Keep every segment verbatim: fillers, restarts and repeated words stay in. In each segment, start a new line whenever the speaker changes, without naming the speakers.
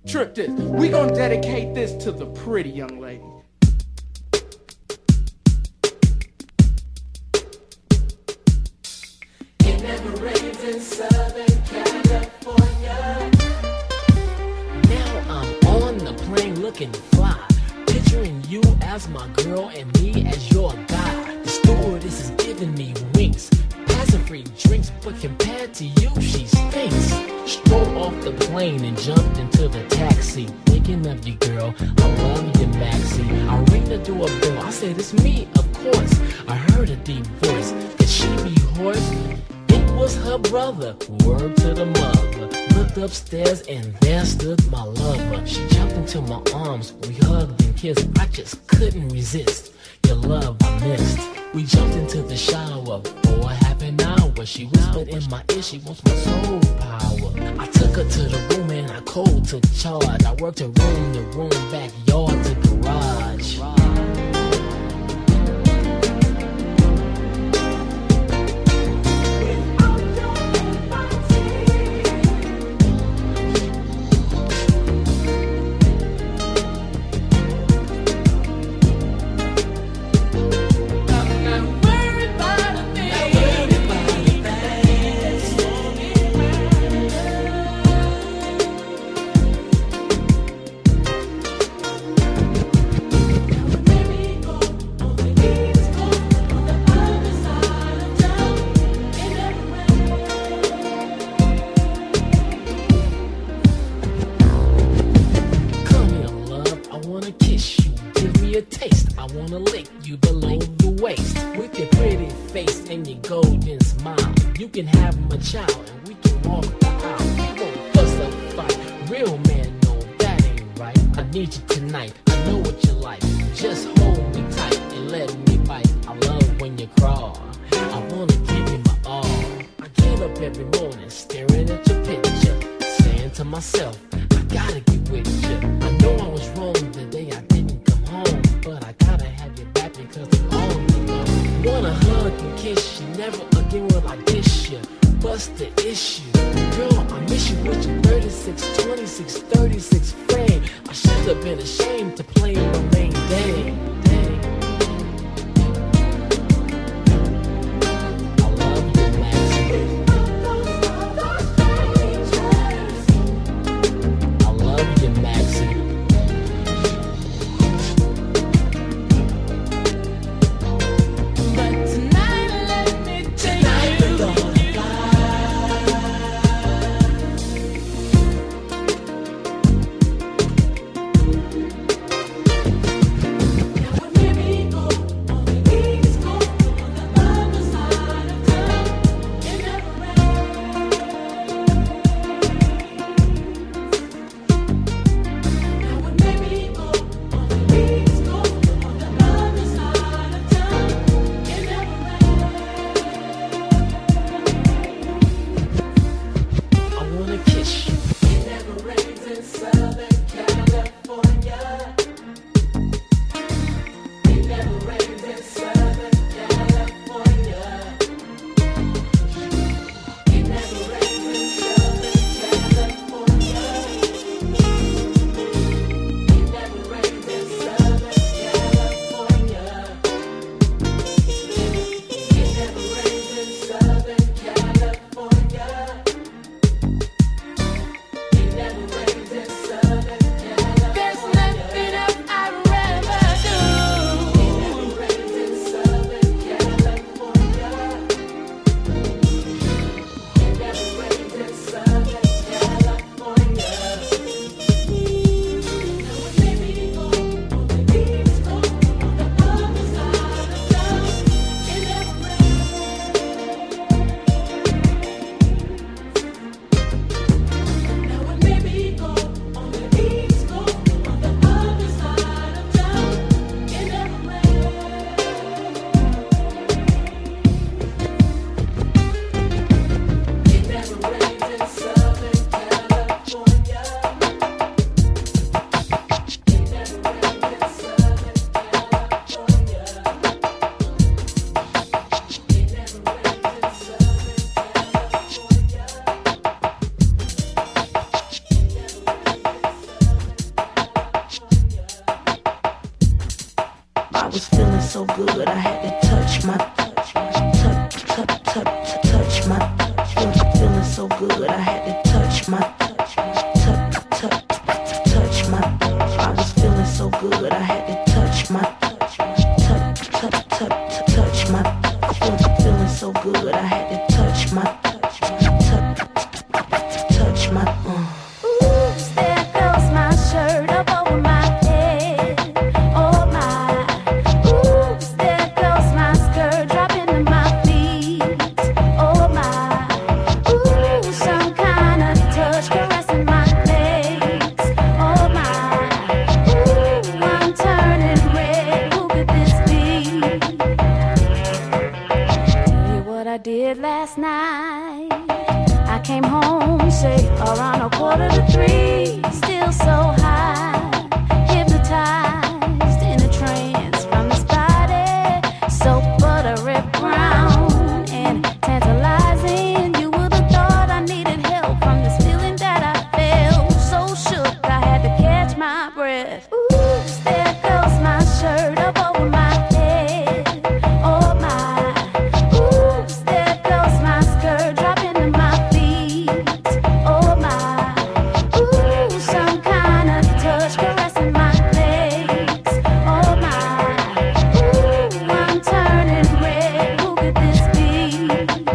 Trip this. We gonna dedicate this to the pretty young lady.
It never rains in Southern California. Now I'm on the plane looking fly, picturing you as my girl and me as your guy. The stewardess is giving me winks, passing free drinks, but compared to you, she stinks. Strolled off the plane and jumped into the taxi, thinking of you, girl. I love you, Maxie. I ring the doorbell. I said, it's me, of course. I heard a deep voice. Could she be hoarse? It was her brother. Word to the mother. Looked upstairs and there stood my lover. She jumped into my arms. We hugged and kissed. I just couldn't resist. Your love I missed. We jumped into the shower for a half an hour. She whispered in my ear, she wants my soul power. I took her to the room and I cold took charge. I worked her room to room, backyard to garage.
so good, I had to touch my, touch, touch, touch, touch, touch my, feeling so good, I had to touch my, touch, touch, touch, touch my, I was feeling so good, I had to touch my, touch, touch, touch, touch, touch my, feeling so good, I had to touch my, touch, touch, touch my, uh.
Oops, there goes my shirt up over my head. Oh my. Oops, there goes my skirt dropping to my feet. Oh my. Ooh, some kind of touch caressing my legs. Oh my. Ooh, I'm turning red. Who could this be? Tell you what I did last night. I came home, say, around a quarter to three, still so high, hypnotized in a trance from this body, so buttery brown and tantalizing. You would have thought I needed help from this feeling that I felt, so shook I had to catch my breath. Oops, there goes my shirt up over my head. Oh my. Oops, there goes my skirt dropping to my feet. Oh my. Ooh, some kind of touch caressing my legs. Oh my. Ooh, I'm turning red. Who could this be?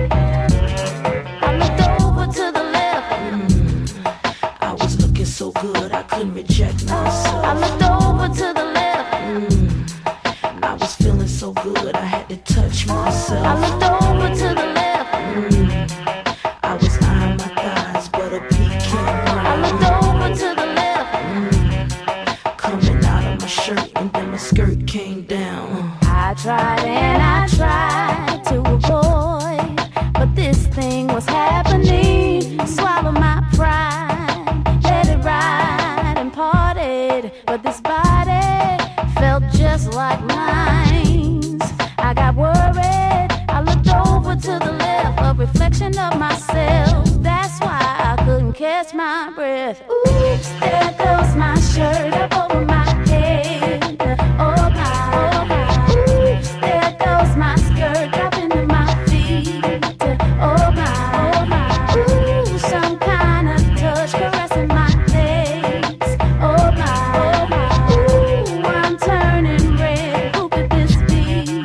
I looked over to the left.
Mm, I was looking so good, I couldn't reject myself.
I looked over to the left.
Mm, I was feeling so good, I had to touch myself.
I looked over to the left.
Mm, I was eyeing my thighs, but a pecan
I looked
brown
over to the left.
mm, coming out of my shirt, and then my skirt came down.
I tried and I tried to avoid, but this thing was happening. Swallow my pride, let it ride and parted. But this body felt just like mine. I got worried. I looked over to the left, a reflection of myself. That's why I couldn't catch my breath. Oops, there goes my shirt up over my head. Oh my, oh my. Oops, there goes my skirt dropping to my feet. Oh my, oh my. Ooh, some kind of touch caressing my legs. Oh my, oh my. Ooh, I'm turning red. Who could this be?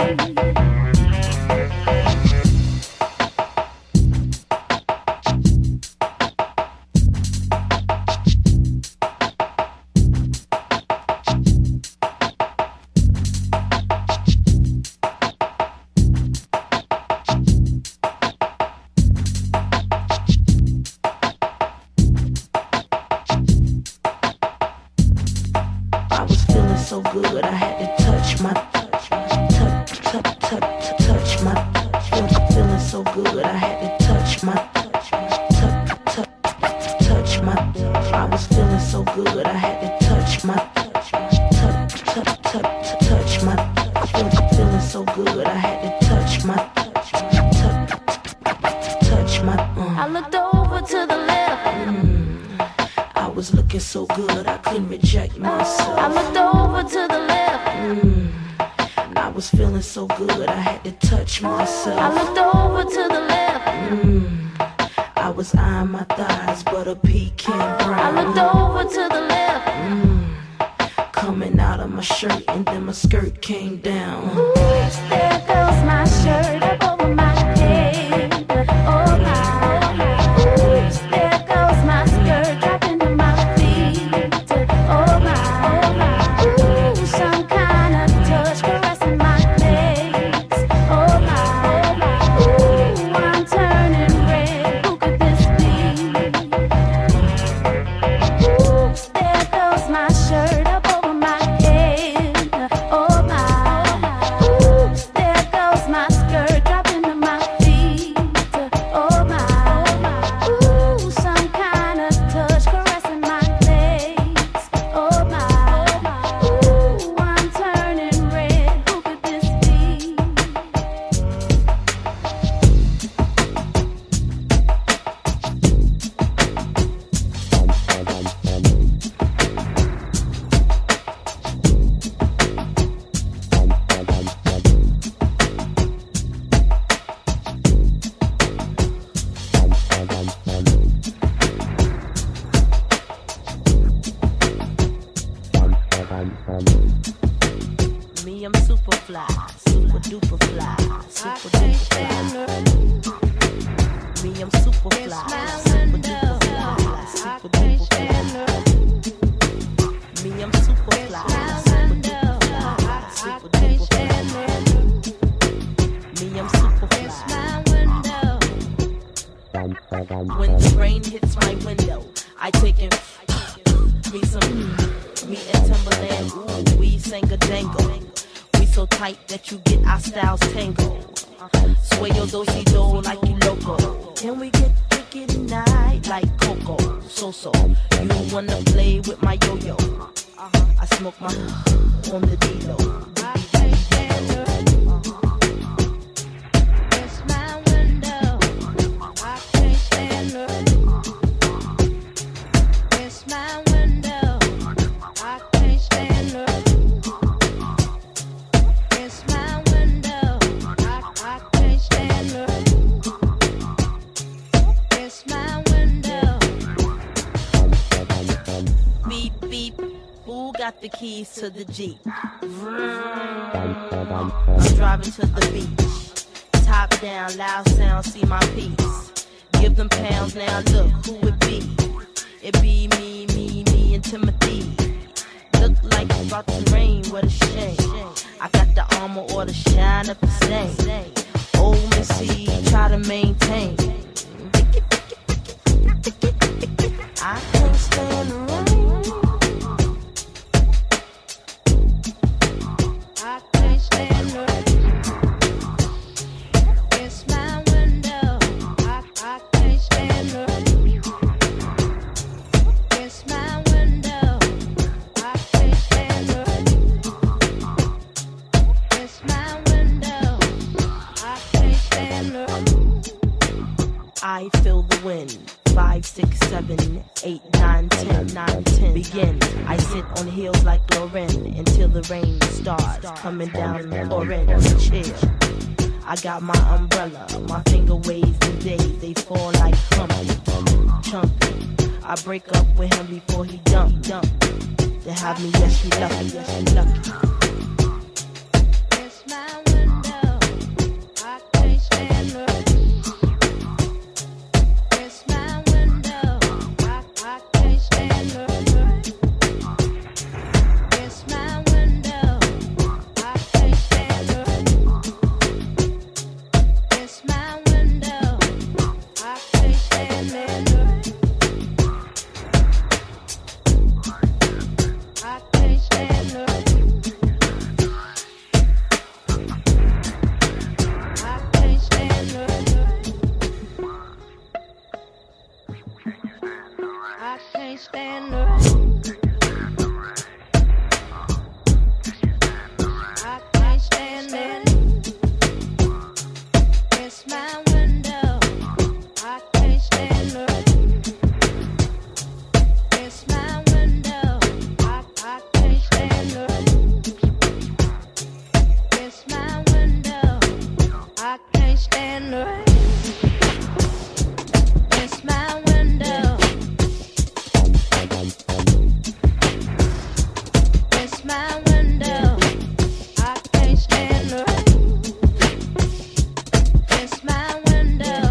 I was feeling so good, I had to touch my, touch, touch, touch, touch, touch my, feel- feeling so good, I had to touch my, touch, touch, touch, touch my. I was feeling so good, I had to touch my, touch, touch, touch, touch, touch my, feel- feeling so good, I had to touch my, touch, touch, touch my.
I
Uh.
looked over to the left.
I was looking so good, I couldn't reject myself.
I looked over to the left.
Mm, I was feeling so good, I had to touch myself.
I looked over to the left.
Mm, I was eyeing my thighs, but a pecan brown
I looked over to the left.
mm, coming out of my shirt, and then my skirt came down.
Oops, there goes my shirt up over my head. Oh my, oh my. Oops, there goes my skirt dropping to my feet. Oh my, oh my. Ooh, some kind of touch caressing my legs. Oh my, oh my. Ooh, I'm turning red. Who could this be? Oops, there goes my shirt up over my head. Oh my, oops, there goes my skirt
Me, I'm super fly, super duper fly, super duper fly. Me, I'm super fly, super duper fly, super duper fly. Me, I'm super fly, super duper fly, super duper fly. Me, I'm super fly. When the rain hits my window, I take in me some me and Timberland. Ooh, we sang a dangle. We so tight that you get our styles tangled. Sway your do-si-do like you loco. Can we get freaky tonight like Coco? So-so, you wanna play with my yo-yo? I smoke my on the D-Lo. I can't stand her. It's my window. I can't stand her. It's my window. I can't stand her. It's my window. I, I can't stand her. It's my window. Beep, beep. Who got the keys to the Jeep? I'm driving to the beach. Top down, loud sound, see my piece. Give them pounds now, look who it be. It be me, me, me and Timothy. Look like it's about to rain, what a shame. I got the armor or the shine up the same. Old Missy, try to maintain. I can't stand the rain. I can't stand the rain. It's my window. I, I can't stand the rain. It's my window. I can't stand the rain. It's my window. I can't stand the rain. I feel the wind. Five, six, seven, eight, nine, ten, nine, ten. Begin. I sit on heels like Lauren until the rain starts coming down, pouring on the chair. I got my umbrella, my finger waves and days, they fall like Humpty, Chumpy. I break up with him before he dump, dump. To have me, yes, he lucky, yes, he lucky. It's my window, I can't stand her. It's my window, I, I can't stand her. It's my window, I can't stand her. It's my window, I can't stand her. I can't stand her. I can't stand her. I can't stand her. I can't stand her. It's my window. I can't stand her. It's my window. I, I can't stand her. It's my window. I can't stand her. It's my window. It's my window. I can't stand her. It's my window.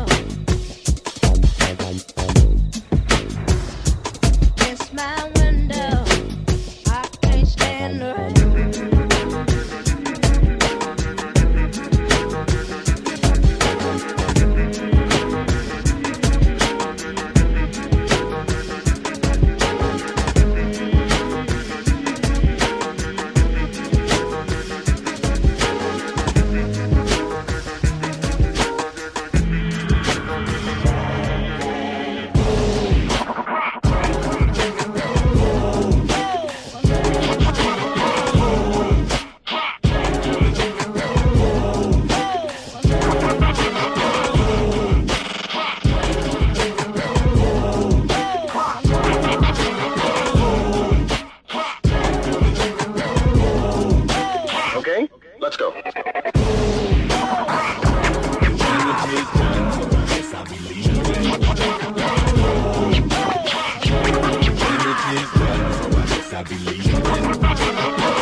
It's my window. I can't stand her.
Okay, let's go.
I believe in.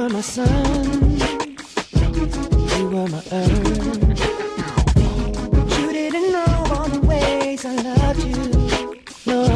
were my sun, you were my earth. You didn't know all the ways I loved you, no.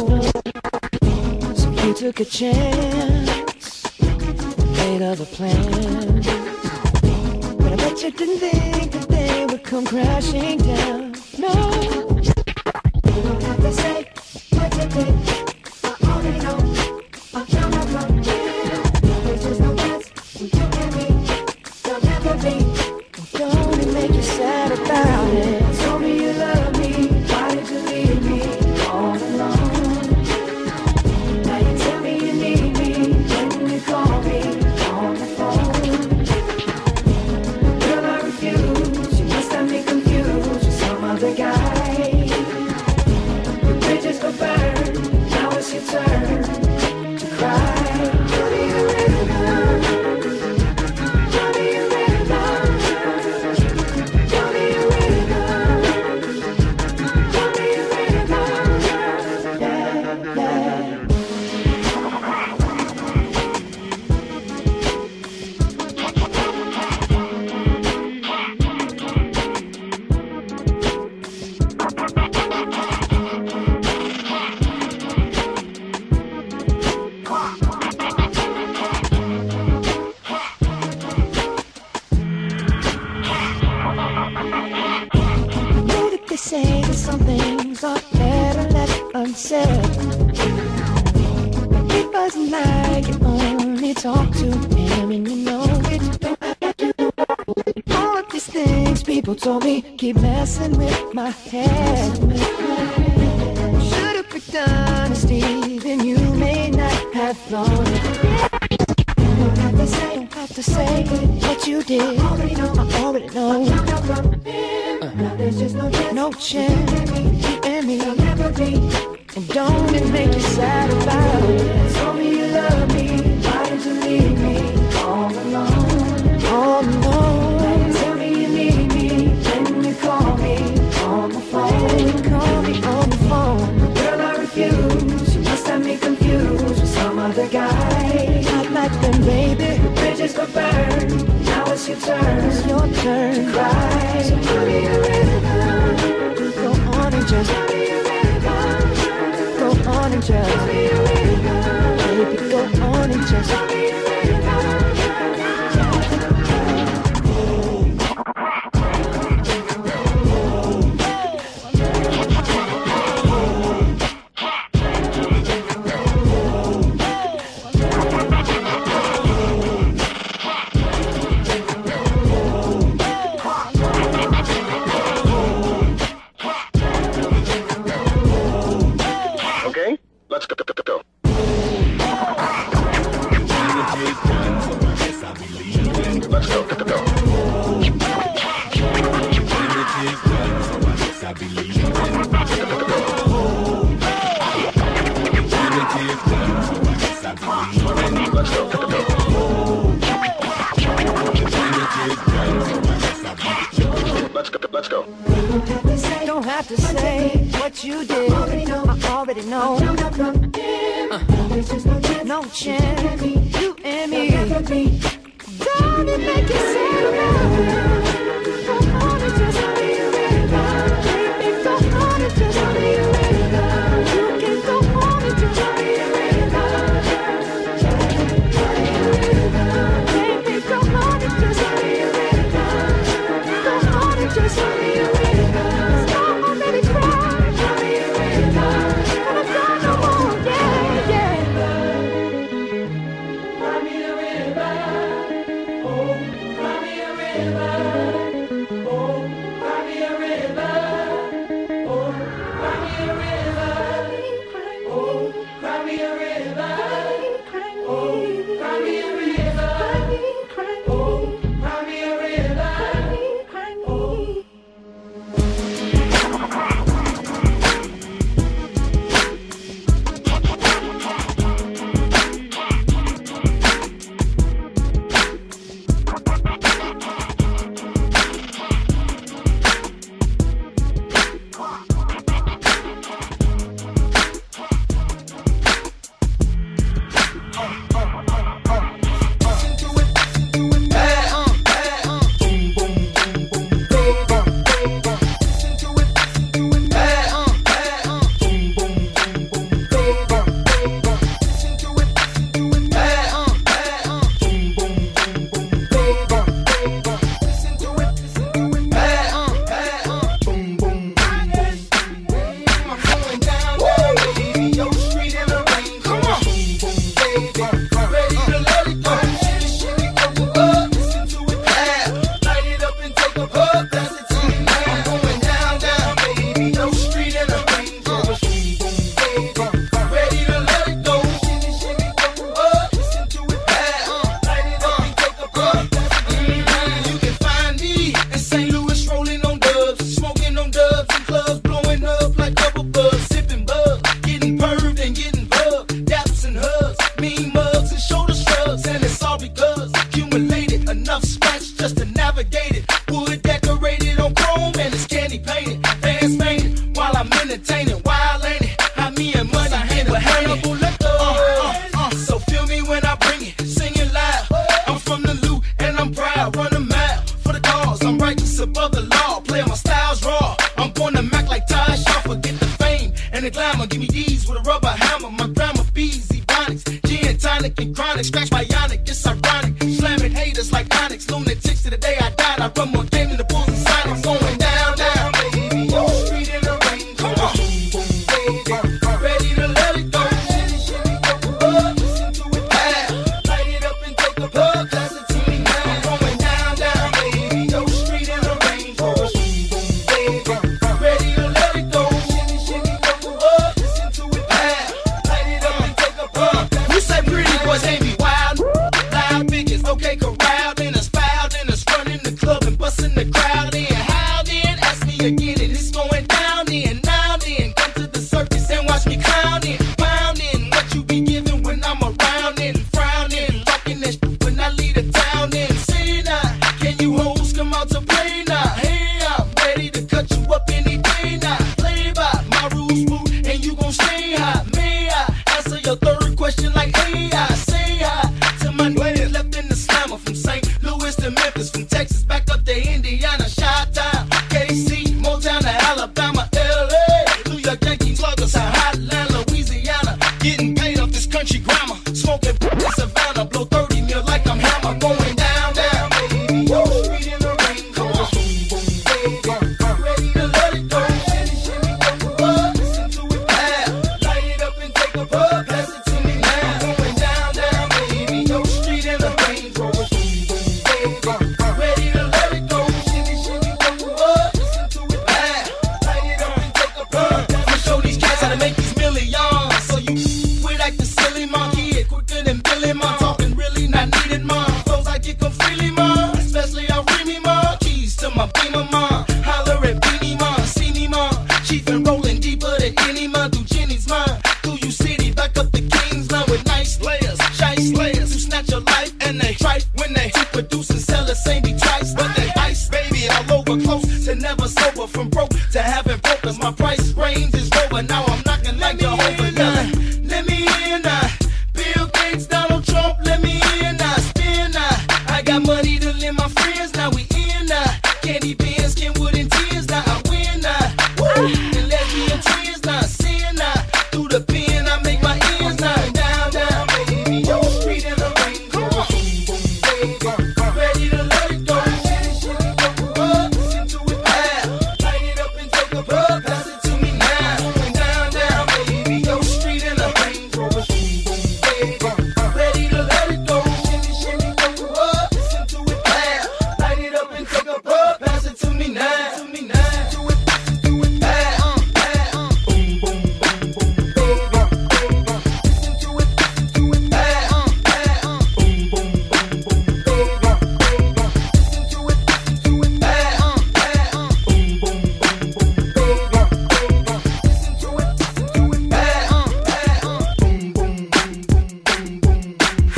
So you took a chance, made other plans, but I bet you didn't think that they would come crashing down, no. You don't have to say what you did, I already know. I found out from here, there's just no chance when you and me, there'll never be. Don't it make you sad about it? Told me you love me, why did you leave me all alone? Now you tell me you need me when you call me on the phone. Girl, I refuse, you must have me confused with some other guy. Your bridges were burned, now it's your turn to cry. Tell me you really love, tell me you really love, tell me you really love, tell me you really love, yeah, yeah. They say that some things are better left unsaid. But it wasn't like you only talk to him and you know it. Don't have to do all of these things people told me keep messing with my head. Should've picked honesty, then you may not have known it. Don't have to say, don't have to say what you did. I already know, I already know. Now there's just no chance, no chance, you and me, I'll never be. And don't it make you sad about it? Told me you love me, why did you leave me all alone? All alone. Now you tell me you need me, when you call me on the phone. You call me on the phone. Girl, I refuse, you must have me confused with some other guy. Not like them, baby. The bridges were burned, now it's your turn. It's your turn to cry. So tell me you really love, go on and just tell me you really love, go on and just tell me you really love, baby, go on and just tell me you really love.
Okay, let's go, go, go, go. Let's go, go, go, go. Let's go, go, go, go. Let's go, let's go.
Don't have to say what you did, I already know. Uh, no chance, you and me. Don't it make you sad about it? Go on and just tell me you really love, baby, go on and just tell me you really love. You can go on and just tell me you really love, baby, go on and just tell me you really love. Go on and just tell me you really love. Stop already crying, tell me you really love. And I'm done no more, yeah, yeah. Tell me you really love.
me when I bring it, sing it loud. I'm from the loot and I'm proud, run a mile for the cause. I'm righteous above the law, play my styles raw. I'm born to Mac like Ty Shaw, forget the fame and the glamour. Give me these with a rubber hammer. My grandma bees, ebonics, gin, tonic, and chronic. Scratch bionic, it's ironic. Slamming haters like Onyx, lunatics to the day I died. I run more game than the Bulls and Sonics. Going down, down, baby. Yo, street in the rain, come on. Ready to let it go. Shimmy, shimmy, go, up, listen to it loud. Light it up and take a puff, pass it to me now. Going down, down, baby. Yo, street in the rain, go, baby. Ready to let it go. Shimmy, shimmy, go, up, listen to it loud. Light it up and take a puff. You say pretty boys ain't be wild, loud biggest, okay, corralled in us, fouled in us, running the club and busting the crowd in. How then? Ask me again, and it's going down in. Now then, come to the circus and watch me clowning, pounding what you be giving when I'm around and frowning, talking that shit when I leave the town in. See now, can you hoes come out to play now? Hey, I'm ready to cut you up any day now. Play by my rules, boo, and you gon' stay high. May I answer your third question like hey, I say hi to my niggas left in the slammer from Saint Louis to Memphis, from Texas back up to Indiana, Chi-Town, K C, Motown to Alabama, L A, New York Yankees, sluggers, Hotland, Louisiana, getting paid off this country grammar, smoking in Savannah, blow thirty mil like I'm Hammer, going down, down, baby. Yo, street in the rain, come on, baby. Ready to let it go, shimmy, shimmy, go, up, listen to it loud, light it up and take a puff, pass it to me now. Going down, down, baby. Yo, street in the rain, go, baby. Ready to let it go, shimmy, shimmy, go, up, listen to it loud, light it up and take a puff. I'ma show these cats how to make these millions, so you quit acting silly, mom. Kid quicker than Billy, mom. Talking really not needed, mom. Flows I get them freely, mom. Especially out Remy, mom. Keys to my beamer, mom. Holler at Beanie, mom. See me, mom. Chief and rolling deeper than any, mom. Through Jenny's mind, through you city, back up the King's line with nice layers, chase layers who snatch your life and they tripe when they to produce and sell the same be twice, but they ice, baby, all over close to never sober, from broke to having broke, 'cause my price range is over. Now I'm knocking like Jehovah. Now, let me in now. Bill Gates, Donald Trump, let me in now. Spin now. I got money to lend my friends. Now we in now. Candy beans, Kenwood and tears. Now I win now. Woo! And lesbian tears now. Sin now. Through the pen, I make my ends now. Down, down, baby. Yo, street in the rain. Come on, baby. Ready to let it go. Shimmy, shimmy, go up. Listen to it loud. Light it up and take a puff. Pass it to me now. Going down, down, baby. Yo, street in the rain. Baby. Ready to let it go. Shimmy, shimmy, go up. Listen to it loud. Light it up and take a puff. Pass it to me now. To me now. Listen to it, listen to it loud. Loud. Boom, boom, boom, boom, baby. Listen to it, listen to it loud. Loud. Boom, boom, boom, boom, baby. Listen to it, listen to it loud. Loud. Boom, boom, boom, boom, baby. Listen to it, listen to it loud. Loud. Boom, boom, boom, boom, boom, boom.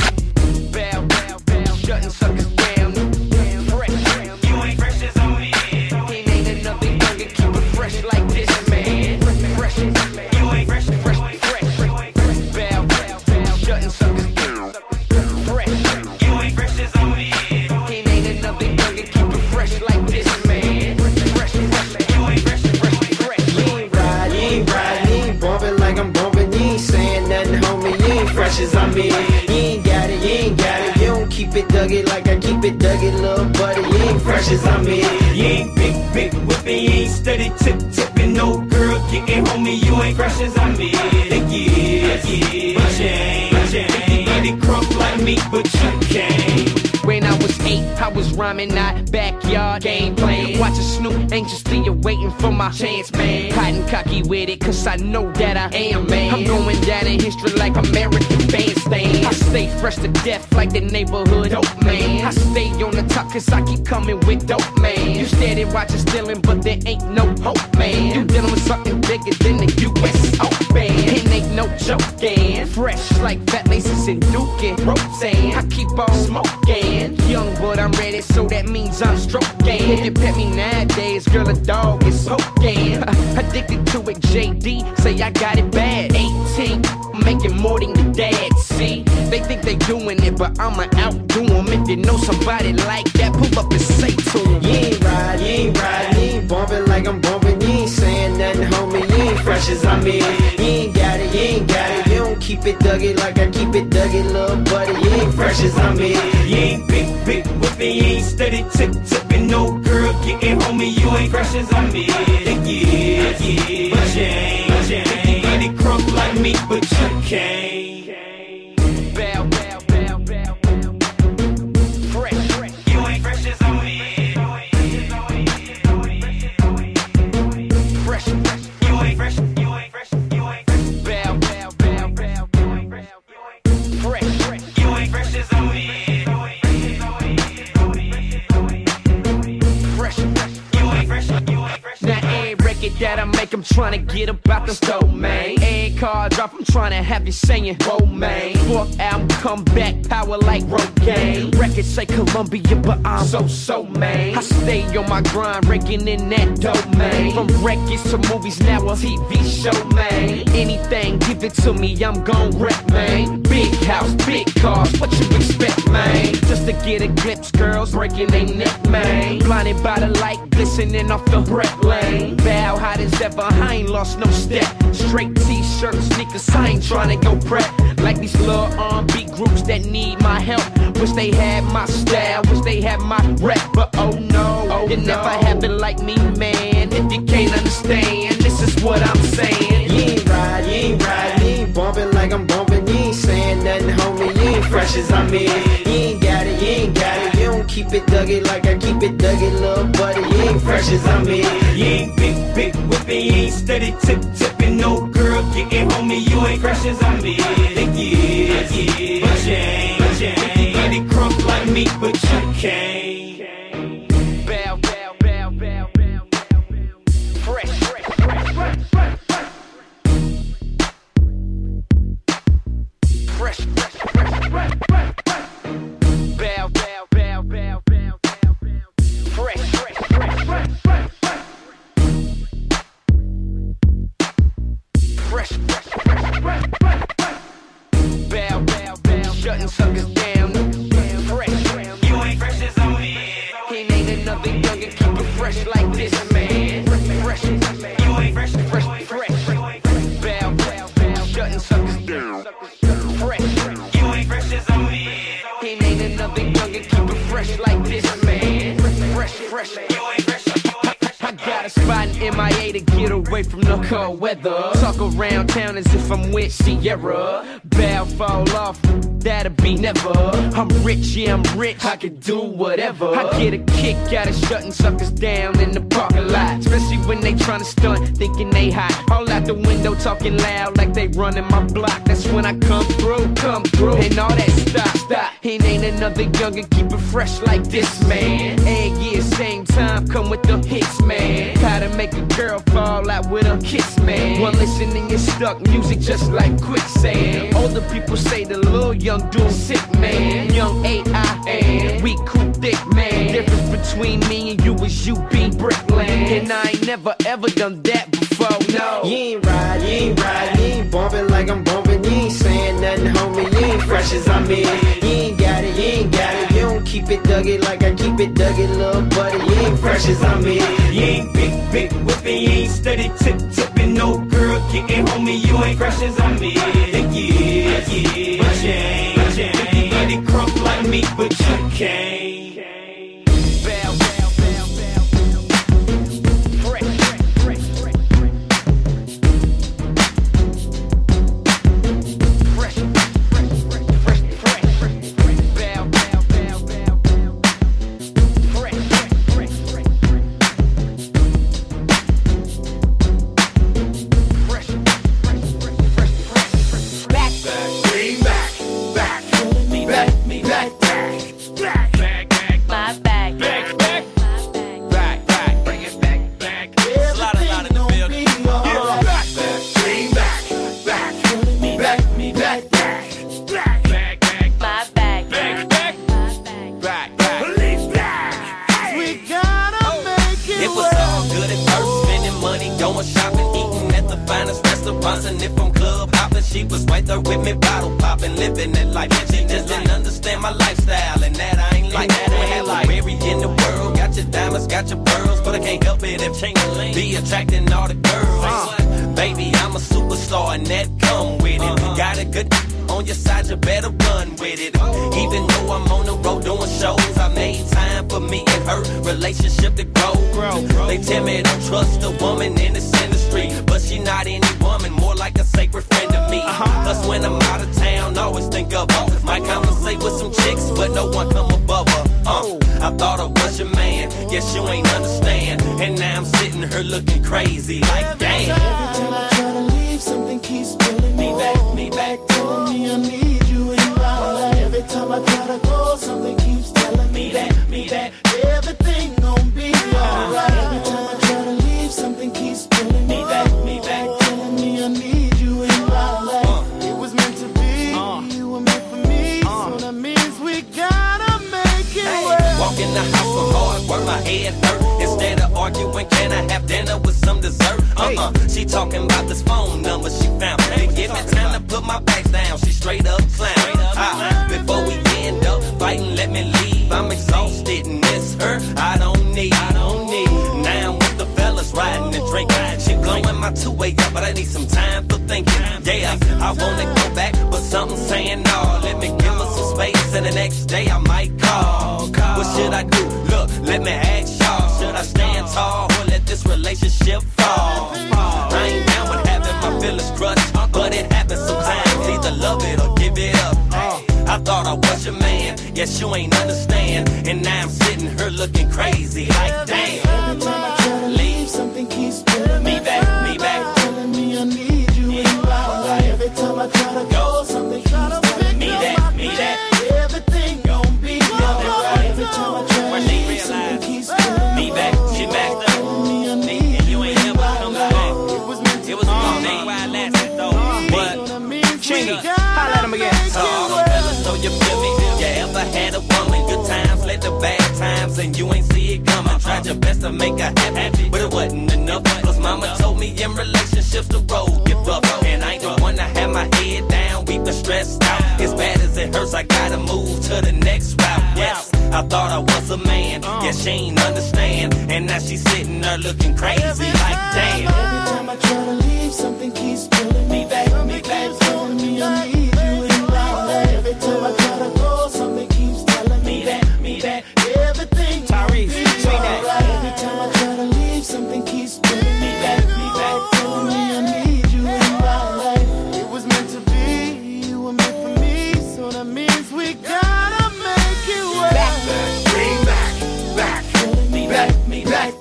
Bow, bow, bow, shutting suckers down. Fresh, you ain't fresh as on it. It ain't another younger, keep it fresh like this, man. Fresh, you ain't fresh, fresh, fresh. Bow, bow, bow, shutting suckers down. Fresh, you ain't fresh as on it. It ain't another younger, keep it fresh like this, man. Fresh, you ain't fresh, fresh, fresh.
You ain't ride, you ain't ride, you ain't bumping like I'm bumping. You ain't saying nothing, homie. You ain't fresh as I'm in. You ain't got it, you ain't got it. You don't keep it duggy like I keep it duggy, little buddy. You ain't fresh as I'm in.
You ain't big, big whipping, you ain't steady tip tipping. No girl getting homie, you ain't fresh as I'm in. Think you is, but you ain't, but you ain't. Get it crump like me, but you can't.
When I was eight, I was rhyming, not backyard game playing. Watching Snoop anxiously waiting for my chance, man. Hiding cocky with it, cause I know that I am, man. I'm going down in history like American Bandstand. I stay fresh to death like the neighborhood dope man. I stay on the top cause I keep coming with dope, man. You steady watching stealing, but there ain't no hope, man. You dealing with something bigger than the U S Open. It ain't no joking. Fresh like fat laces and dookie. Roseanne, I keep on smoking. Young but I'm ready, so that means I'm stroking. If you pet me nowadays, girl, a dog is poking. Addicted to it, J D, say I got it bad. eighteen, making more than your dad's. see, they think they doing it, but I'ma outdo them. If you know somebody like that, pull up and say to them.
You ain't ride, you ain't ride, you ain't bumping like I'm bumping. You ain't saying nothing, homie, you ain't fresh as I'm in. You ain't got it, you ain't got it. You don't keep it Dougie like I keep it Dougie, little buddy. You ain't fresh as I'm in.
You ain't big, big whipping, you ain't steady tip tipping. No girl getting homie, you ain't fresh as I'm in. Think you is, yeah, but you ain't. Think you get it crunk like me, but you can't.
Bow, bow, bow, bow, bow. Fresh, fresh.
You ain't fresh as I'm in.
Fresh, fresh.
You ain't fresh, you ain't fresh, you ain't fresh.
Bow, bow, bow, bow, bow. Fresh, fresh.
You ain't fresh as I'm in.
Fresh, fresh.
You ain't fresh, you ain't fresh.
Now every record that I make, I'm tryna get about the stove, man. Every car drop, I'm tryna have you saying, whoa, man. Fourth album, come back, power like Rogaine. Records say Columbia, but I'm so, so, man. I stay on my grind, raking in that dough, man. From records to movies, now a T V show, man. Anything, give it to me, I'm gon' wreck, man. Big house, big cars, what you expect, man? Just to get a glimpse, girls breaking their neck, man. Blinded by the light, glistening off the breath lane. Bow hot as ever, I ain't lost no step. Straight t-shirt, sneakers, I ain't tryna go prep. Like these little R and B groups that need my help. Wish they had my style, wish they had my rep. But oh no, oh, you no. never have it like me, man. If you can't understand, this is what I'm saying.
You ain't ride, you ain't ride, you ain't bumping like I'm bumping. You ain't saying nothing, homie, you ain't fresh as I'm in. You ain't got it, you ain't got it. You don't keep it Dougie like I keep it Dougie, little buddy. You ain't fresh as I'm in.
You ain't big, big whipping, you ain't steady tip tipping. No girl getting homie, you ain't fresh as I'm in. Think you is, yeah, but you ain't. Think you get it crunk like me, but you can't.
Bow, bow, bow, bow, bow, bow. Fresh, fresh, fresh, fresh, fresh, fresh. Fresh, fresh, fresh, fresh, fresh, fresh. Bow, bow, bow, bow, bow, bow, bow. Fresh, fresh, fresh, fresh, fresh, fresh. Fresh, fresh, fresh, fresh, fresh, fresh. Bow, bow, bow, shutting suckers down. Fresh, fresh.
You ain't fresh as I'm in.
He ain't another youngin', keep it fresh like this, man. Fresh,
you ain't fresh,
fresh, fresh. Bow, bow, bow, shutting suckers down. Fresh,
you ain't fresh as I'm in.
he ain't another youngin', keep it fresh like this, man. Fresh, fresh.
You ain't fresh.
I got a spot in M I A to get away from the cold weather. Talk around town as if I'm with Sierra. Bow fall off, that'll be never. I'm rich, yeah, I'm rich, I can do whatever. I get a kick out of shutting suckers down in the parking lot. Especially when they tryna stunt, thinking they hot. All out the window talking loud like they running my block. That's when I come through, come through. And all that stop, stop. He ain't another youngin', keep it fresh like this, man. Every year, same time, come with the hits, man. How to make a girl fall out with a kiss, man. One listening is stuck, music just like quicksand. Older people say the little young dude sick, man. Young A I N, we cool thick, man. Difference between me and you is you be brickland. And I ain't never ever done that before, no.
You ain't ride, you ain't ride, you ain't bumping like I'm bumping. You ain't saying nothing, homie, you ain't fresh as I'm in. You ain't got it, you ain't got it. You don't keep it Dougie like I keep it Dougie, little buddy. You ain't fresh as I'm in.
You ain't big, big whipping, you ain't steady tip tipping. No girl getting homie, you ain't fresh as I'm in. Think you is, yeah, but you ain't. Think you get it crunk like me, but you can't.
Bow, bow, bow, bow, bow. Fresh, fresh, fresh, fresh, fresh. Fresh, fresh, fresh, fresh, fresh, fresh. Bow, bow, bow, bow, bow. Fresh, fresh, fresh, fresh, fresh. Fresh, fresh, fresh, fresh, fresh. Back,
Back, bring back, back, me back, me back, back, back, back.
my lifestyle, and that I ain't like that. I have like every in the world, got your diamonds, got your pearls, but I can't help it if Ching-a-ling be attracting all the girls. Uh, baby, I'm a superstar, and that come with it. Uh-huh. Got a good on your side, you better run with it. Even though I'm on the road doing shows, I made time for me and her relationship to grow. They tell me don't trust a woman in this industry, but she not any woman, more like a sacred friend to me. Plus when I'm out of town, always think of her. Might conversate with some chicks, but no one come above her. Uh, I thought I was your man, guess you ain't understand. And now I'm sitting here looking crazy, like damn.
Every time I try to leave, something keeps pulling me back, me back, telling me I need you in my life. Every time I try to go, something keeps telling me that, me that everything gon' be alright. Every time I try to leave, something keeps pulling me back, me back, telling me I need you in my life. It was meant to be, you were meant for me, so that means we gotta make it work.
Walk in the house so hard, work my head hurt. Instead of arguing, can I have dinner with some dessert? Uh-uh, she talking about this phone number she found. Hey, give me time to put my bags down, she straight up clown. Uh, before we end up fighting, let me leave. I'm exhausted and miss her, I don't need, I don't need. Now I'm with the fellas riding and drinking. She blowing my two-way up, but I need some time for thinking. Yeah, I wanna go back, but something's saying no. Let me give her some space, and the next day I might call. What should I do? Look, let me ask y'all. Should I stand tall or let this relationship fall? I ain't down with having my feelings crushed, but it happens sometimes. Either love it or give it up. I thought I was your man, guess you ain't understand. And now I'm sitting here looking crazy, like damn.
Every time I try to leave, something keeps pulling me back, me back, telling me I need you in my life. Every time I try to go, something keeps telling me that, me that everything gon' be alright. Every time I try to leave, something keeps pulling me back, she backed up, telling me I need
and you ain't never come back.
It was meant to
It was a long day while I lasted though, but
Chinga,
holla at him again.
so all the fellas know you feel me. You ever had a woman, good times, let the bad times, and you ain't see it coming. Tried your best to make her happy, but it wasn't enough. Cause mama told me in relationships the road get rough, and I ain't the one to have my head down, weep and stressed out. As bad as it hurts, I gotta move to the next route. Yes, I thought I was a man, yeah, she ain't understand, and now she's sitting there looking crazy, like damn.
Every time I try to leave, something keeps pulling me back, me back, telling me I need you in my life. Every time I try to go, something keeps telling me that, me that everything
Tyrese,
be alright. Every time I try to leave, something keeps pulling me back, me back, telling me I need you in my life. It was meant to be, you were meant for me, so that means we gotta make it work.
Bring back, back,
Telling me back, me back,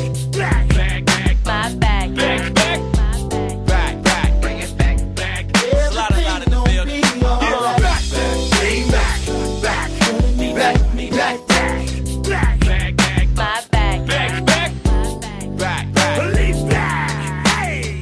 back, back, back,
My back.
back, back,
Back, back, bring it back, back. Slide it out in the building.
be alright.
back, bring back, back,
Telling me back, me back,
back, back, back,
My back.
back, back, back, back. Police back, hey.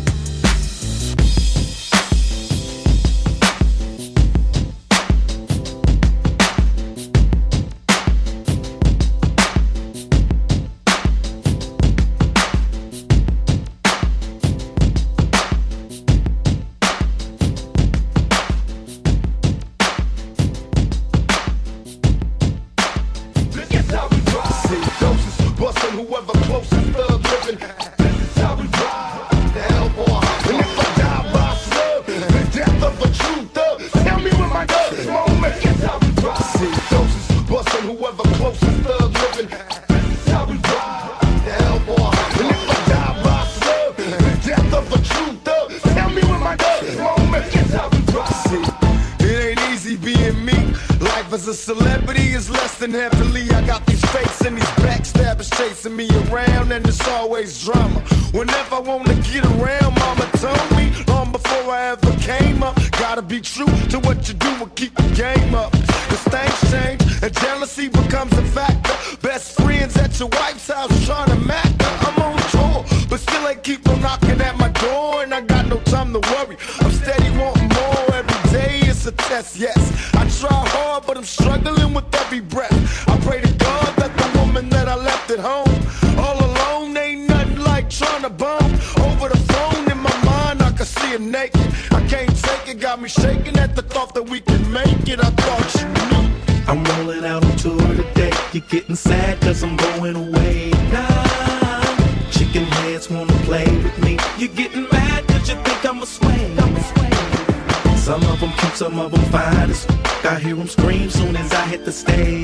This is how we ride. See doses, bustin' whoever closest, thug living. This is how we ride. The hell for and if I die by slug, the death of a true thug. Tell me when my guns moment. This is how we ride. See doses, bustin' whoever closest, thug living. This is how we ride. The hell for and if I die by slug, the death of a true thug. Tell me when my guns moment. This is how we ride. See, it ain't easy being me. Life as a celebrity is less than heavily. I got these fakes and these backstabbers chasing me around, and it's always drama. Whenever I wanna get around, mama told me long before I ever came up, gotta be true to what you do and keep the game up. Cause things change and jealousy becomes a factor. Best friends at your wife's house trying to mack her. I'm on tour, but still ain't keep on knocking at my door, and I got no time to worry. I'm steady wanting more every day. It's a test, yes. I try hard, but I'm struggling with every breath. I pray to God that the woman that I left at home all alone ain't nothing like trying to bone. Over the phone in my mind, I can see her naked. I can't take it, got me shaking at the thought that we can make it. I thought you knew.
you're getting sad cause I'm going away. Nah, chicken heads wanna play with me. You're getting mad cause you think I'm a sway. I'm a sway. Some of them cute, some of them fine as f***. I hear them scream soon as I hit the stage.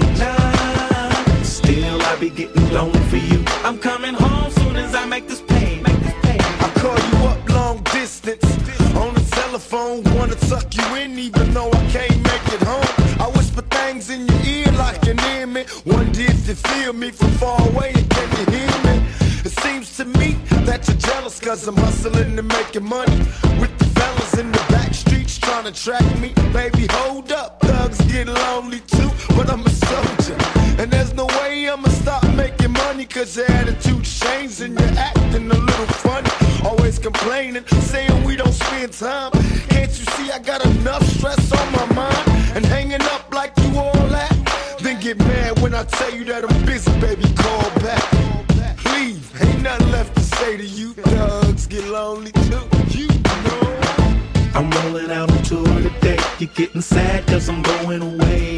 Nah, still I be getting lonely for you. I'm coming home soon as I make this pay. Make this pay.
I call you up long distance on the telephone, wanna tuck you in even though I can't make it home. I whisper things in your ear like you're near me. Wonder if you feel me from far away and can you hear me? It seems to me that you're jealous cause I'm hustling and making money with the fellas in the back streets trying to track me. Baby, hold up, thugs get lonely too, but I'm a soldier and there's no way I'ma stop making money cause your attitude's changed and you're acting a little funny. Always complaining, saying we don't spend time. Can't you see I got enough stress on my mind? And hanging up like you all that? Then get mad when I tell you that I'm busy, baby, call back. Leave, ain't nothing left to say to you. Thugs get lonely too, you know.
I'm rolling out on tour today. You're getting sad cause I'm going away.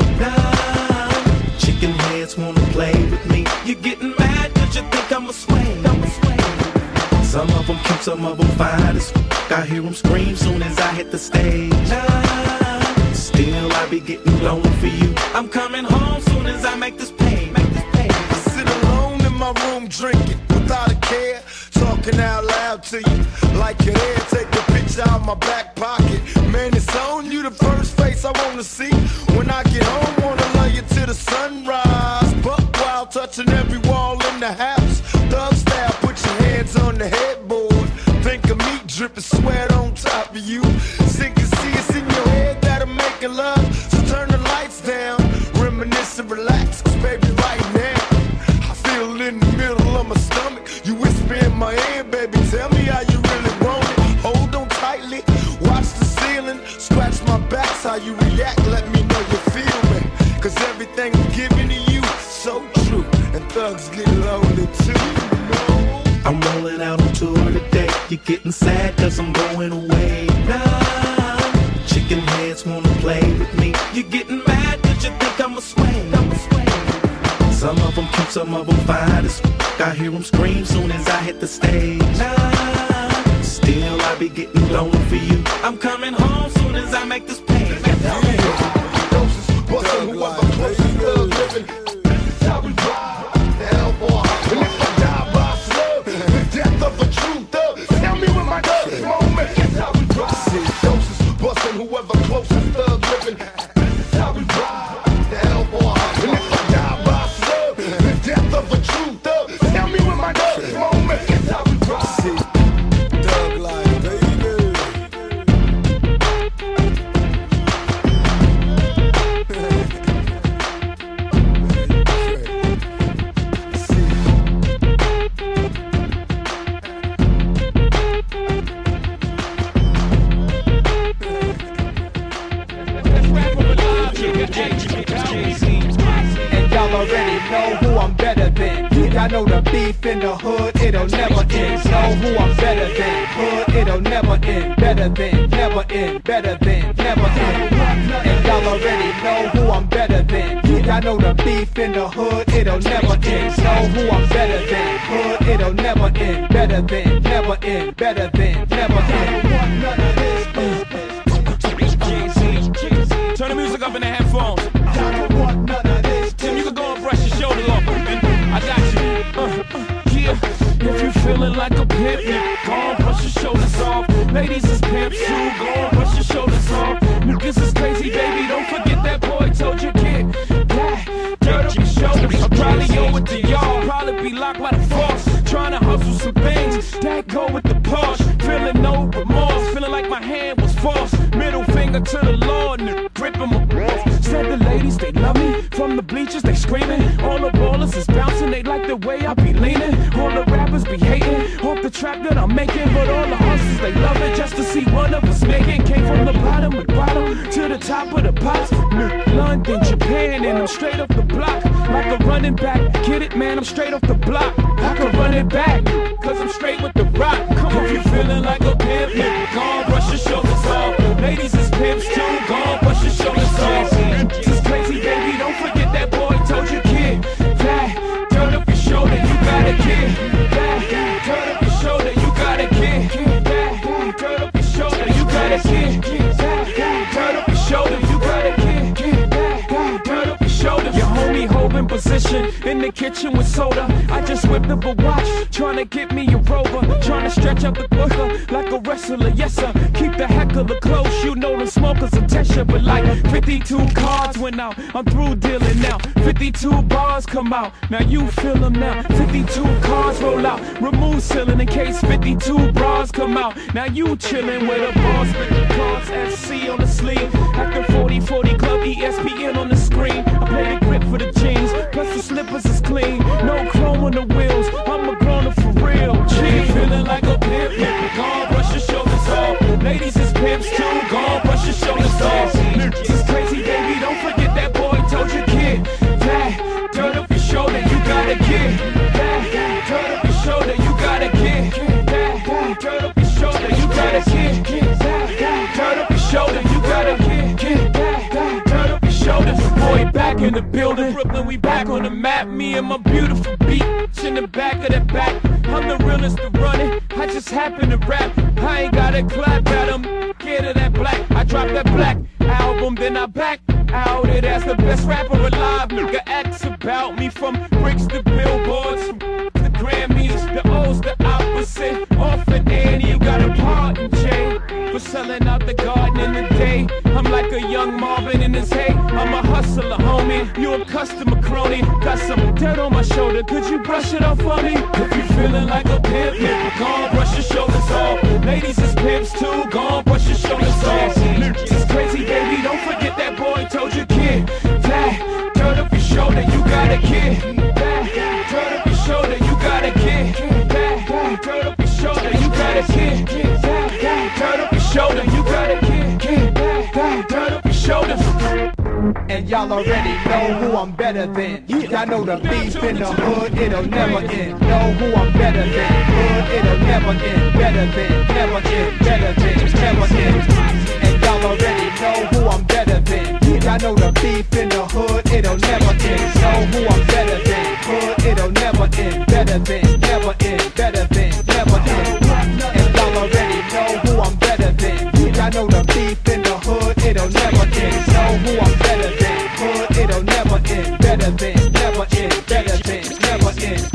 Nah, chicken heads wanna play with me. You're getting mad cause you think I'm a sway. I'm a sway. Some of them cute, some of them fine as f***. I hear them scream soon as I hit the stage. Nah, still I be getting lonely for you. I'm coming home soon as I make this pay. Make this pay.
I sit alone in my room drinking without a care, talking out loud to you like you're there. Take a picture out my back pocket. Man, it's on you, the first face I wanna see. When I get home, wanna love you to the sunrise. Buck wild, touching every wall in the house. Thug style, put your hands on the headboard. Think of me dripping sweat on top of you. Sick and see it's in your head that I'm making love. So turn the lights down, reminisce and relax. Cause baby, right now, I feel it in the middle of my stomach. You whisper in my ear, baby, tell me how you really want it. Hold on tightly, watch the ceiling, scratch my back's how you react. Let me know you feel me. Cause everything I'm giving to you is so true. And thugs get lonely too.
I'm rolling out on tour today. You're getting sad cause I'm going away. Nah, chicken heads wanna play with me. You're getting mad cause you think I'm a sway. I'm a sway. Some of them cute, some of them fine as f***. I hear them scream soon as I hit the stage. Nah, still I be getting lonely for you. I'm coming home soon as I make this pay.
Bustin' whoever close to love living. This is how we ride. The hell boy. And if I die by slug, the death of a true thug. Tell me when my darkest moment. This is how we ride. See doses. Bustin' whoever close to thug living. This is how we ride. The hell boy. And if I die by slug, the death of a true thug. Tell me when my darkest moment. This is how we ride. See, thug life, baby.
And y'all already know who I'm better than. Y'all know the beef in the hood, it'll never end. Know who I'm better than. Hood, it'll never end. Better than, never end. Better than, never end. And y'all already know who I'm better than. Y'all know the beef in the hood, it'll never end. Know who I'm better than. Hood, it'll never end. Better than, never end. Better than, never end. None of this.
Turn the music up in the headphones. Tim, you can go and brush your shoulder off. I got you. Uh, uh, yeah. If you feeling like a pimp, go on, brush your shoulders off. Ladies is pimps too, go on, brush your shoulders off. Niggas is crazy, baby, don't forget that boy told you, kid. Yeah, dirt up your shoulders. I probably owe it to y'all. Probably be locked by the force. Trying to hustle some things that go with the Porsche. Feeling no remorse, feeling like my hand was forced. Middle finger to the Lord, and gripping my balls. Said the ladies, they love me. From the bleachers, they screaming. All the ballers is bouncing, they like the way I be leaning. All the rappers be hating off the trap that I'm making. But all the hustlers, they love it just to see one of us making. Came from the bottom of the bottom to the top of the pops. London, Japan, and I'm straight off the block. Like a running back, get it, man, I'm straight off the block. I can run it back, cause I'm straight with the rock. Come on, if you feeling like a pimp, go on, brush your shoulders off. Ladies is pimps too, go on, brush your shoulders off. This is crazy, baby, don't forget that boy told you, kid. position in the kitchen with soda. I just whipped up a watch, trying to get me a rover, trying to stretch out the booker like a wrestler. Yes sir, keep the heckler close. You know them smokers attention, but like fifty-two cards went out. I'm through dealing now. fifty-two bars come out. Now you feel them now. fifty-two cars roll out. Remove ceiling in case fifty-two bras come out. Now you chillin' with a boss, spitting cards, F C on the sleeve. After forty forty club, E S P N on the screen. I play the grip for the jeans, plus the slippers is clean. No chrome on the wheels, I'm a grown up for real. G, feeling like a pimp, gone brush your shoulders off. Ladies is pimps too, gone brush your shoulders off. This is crazy, baby, don't forget that boy told you, kid. That, turn up your shoulder, you gotta get. That, turn up your shoulder, you gotta get. That, turn up your shoulder, you gotta get. That, turn up your shoulder, you gotta get. That, turn up your shoulders. Boy, back in the building, Brooklyn, we back on the map. Me and my beautiful beat in the back of the back. I'm the realest to run it. I just happen to rap. I ain't gotta clap at them. Get of that black. I dropped that black album, then I back out it as the best rapper alive. Nigga acts about me from bricks to billboards, from the Grammys, the O's, the opposite. Off and Annie, you got a pardon, Jay, for selling out the garden in the day. I'm like a young Marvin in his hay. I'm a hustler, homie. You a customer crony. Got some dirt on my shoulder. Could you brush it off for me? If you feeling like a pimp, gone brush your shoulders off. Ladies is pimps too. Gone brush your shoulders off. It's crazy, baby. Don't forget that boy told you, kid. That, turn up your shoulder. You gotta get. That, turn up your shoulder. You gotta get. That, turn up your shoulder. You gotta get. That, turn up your shoulder. You gotta get. That, turn up your shoulders.
And y'all already know who I'm better than. Y'all know the beef in the hood, it'll never end. Know who I'm better than. Hood, it'll never end. Better than, never end. Better than, never end. And y'all already know who I'm better than. Y'all know the beef in the hood, it'll never end. Know who I'm better than. Hood, it'll never end. Better than, never end. Better than, never end. And y'all already know who I'm better than. Y'all know the beef in the hood, it'll never end. Know who I'm better than. Hood, it'll never end. Better than, never end. Better than, never end.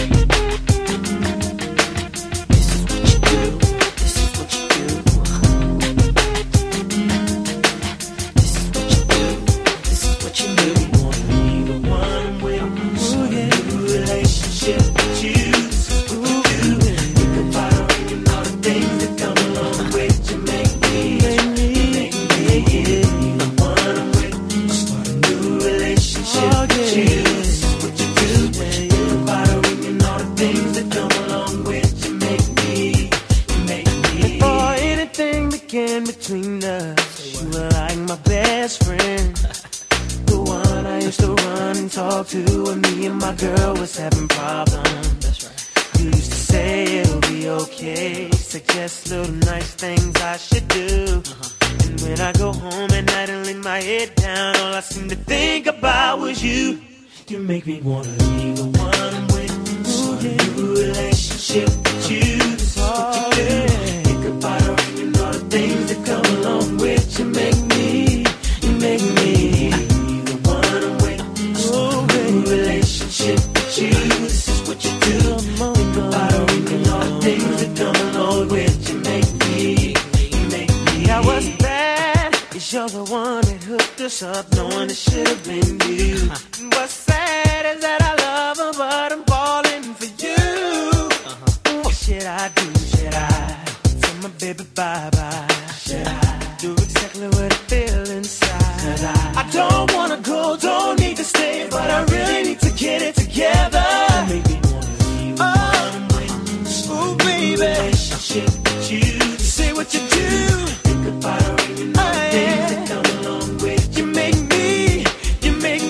Between us, you were like my best friend, the one I used to run and talk to when me and my girl was having problems. That's right. You used to say it'll be okay, suggest little nice things I should do. Uh-huh. And when I go home at night and lay my head down, all I seem to think about was you. You make me wanna leave the one I'm with, start a new relationship with you. That's what you do. Think about her and all the things that come along with you. Make me, you make me the one I'm with, start a new relationship with you. This is what you do. Think about her and all the things that come along with you. Make me, you make me. Now what's bad is you're the one that hooked us up, knowing it should have been you. And what's sad is that I love her, but I'm falling for you. Uh-huh. What should I do? Should I tell my baby bye-bye? Should I do exactly what I feel inside? Should I, I don't wanna go, don't need to stay, but I really need to get it together. Make me wanna leave the one with, ooh baby, relationship with you. Say what you do. Think about her and all the things that come along with you. Make me, you make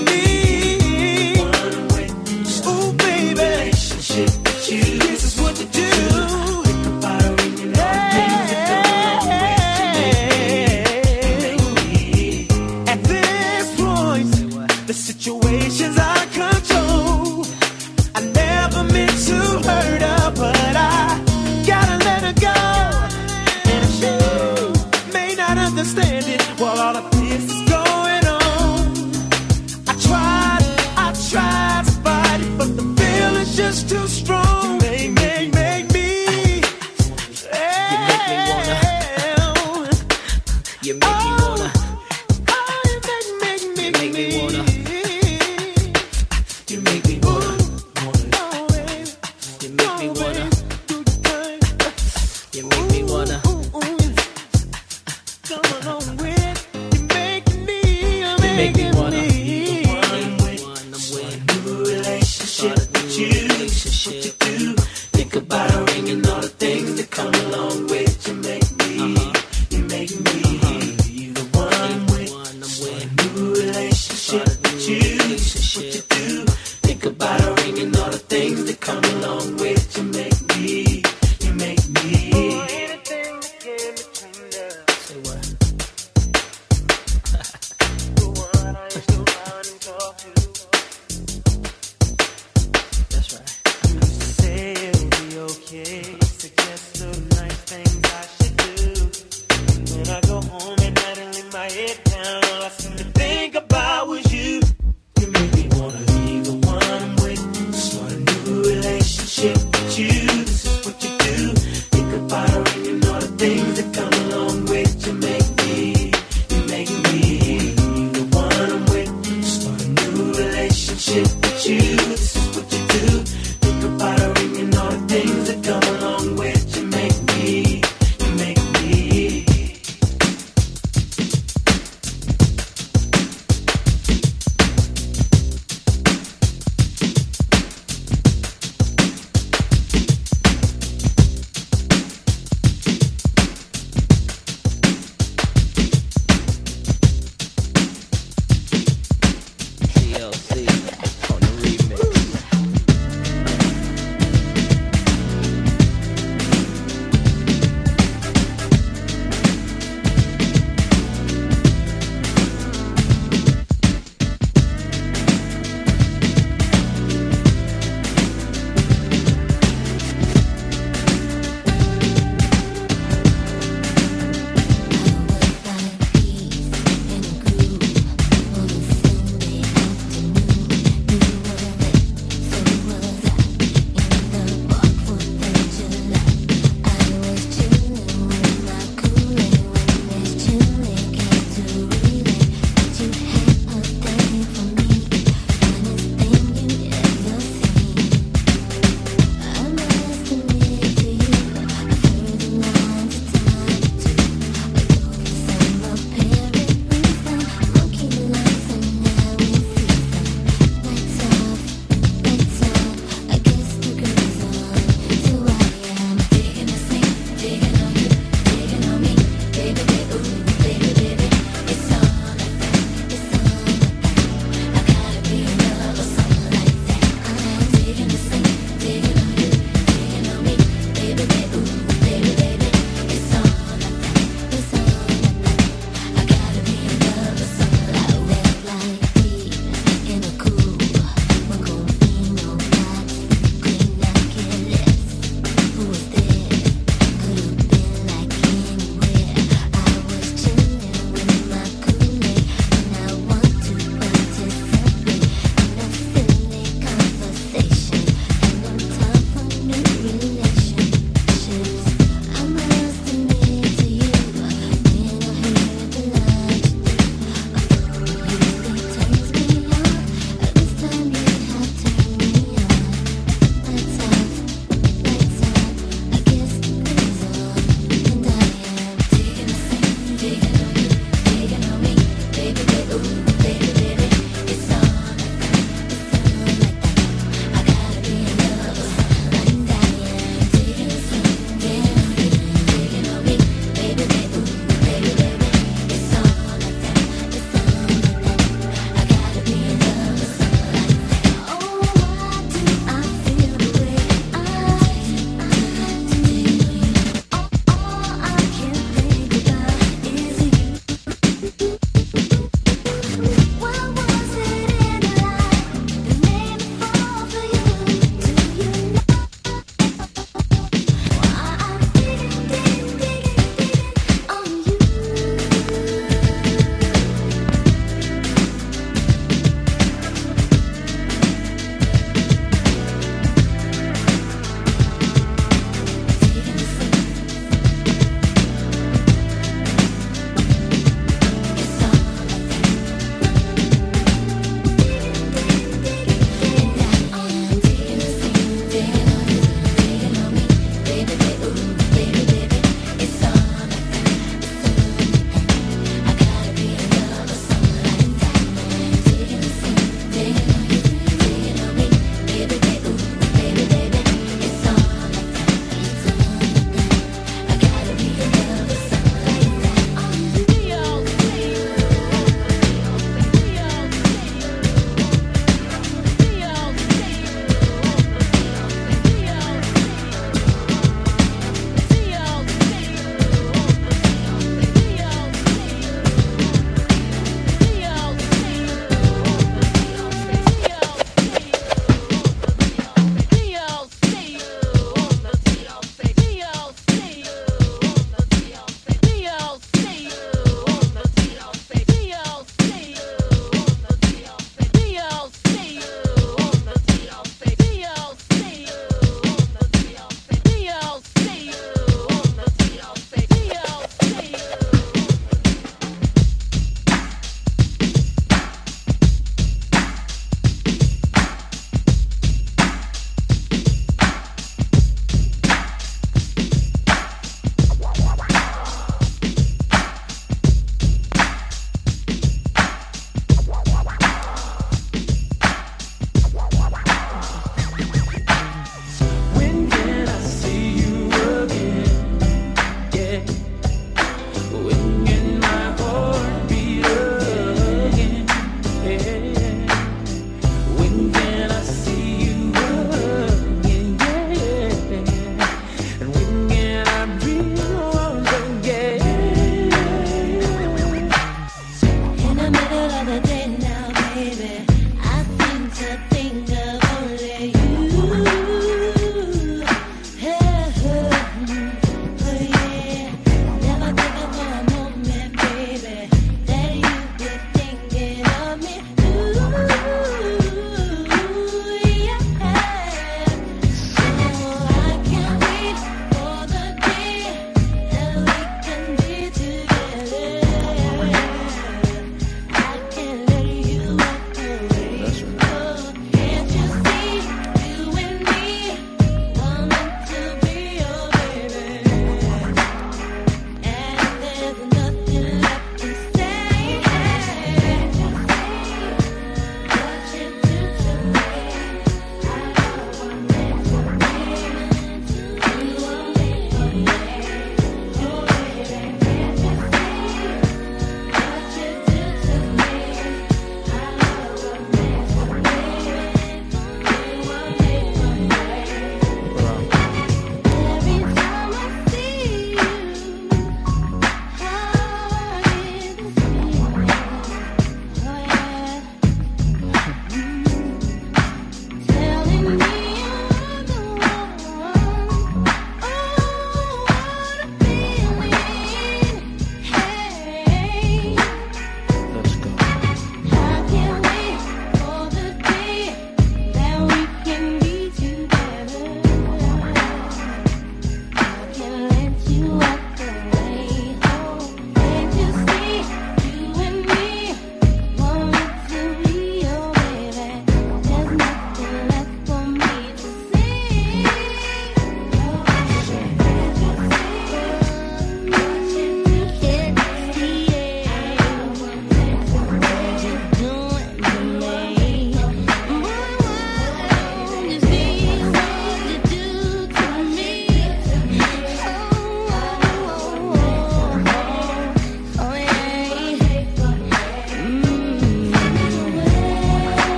me one with, ooh baby, relationship with you. This is what you do. Think about her and all the things that come along with you. Make me. At this point, the situation's out of control. I never meant to hurt her, but I gotta let her go. And she may not understand it while all of this is going on. I tried, I tried.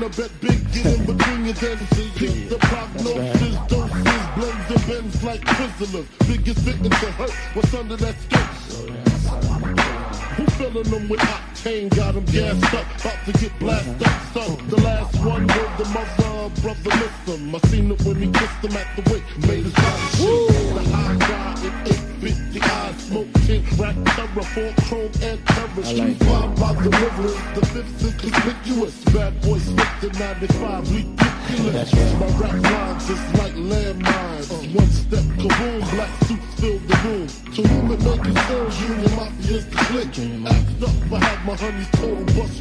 I bet big get in between you then. Peep the prognosis, doses, blends and bends like Twizzlers. Biggest victim to hurt, what's under that skirt? Who filling them with octane? Got them gassed up, about to get blasted up, son. The last one was the mother, brother missed him. I seen it when he kissed him at the wake, made his body shake. The high guy in eight fifty eyes, smoke tin, rack terror, four chrome and terror. Street vibe by the river, the fifth is conspicuous. Bad boy slipped in ninety-five, ridiculous. My rap lines is like landmines. One step, kaboom, black suits fill the room. To whom it may concern, Junior Mafia's the click. Act up, I have my honey's total bust.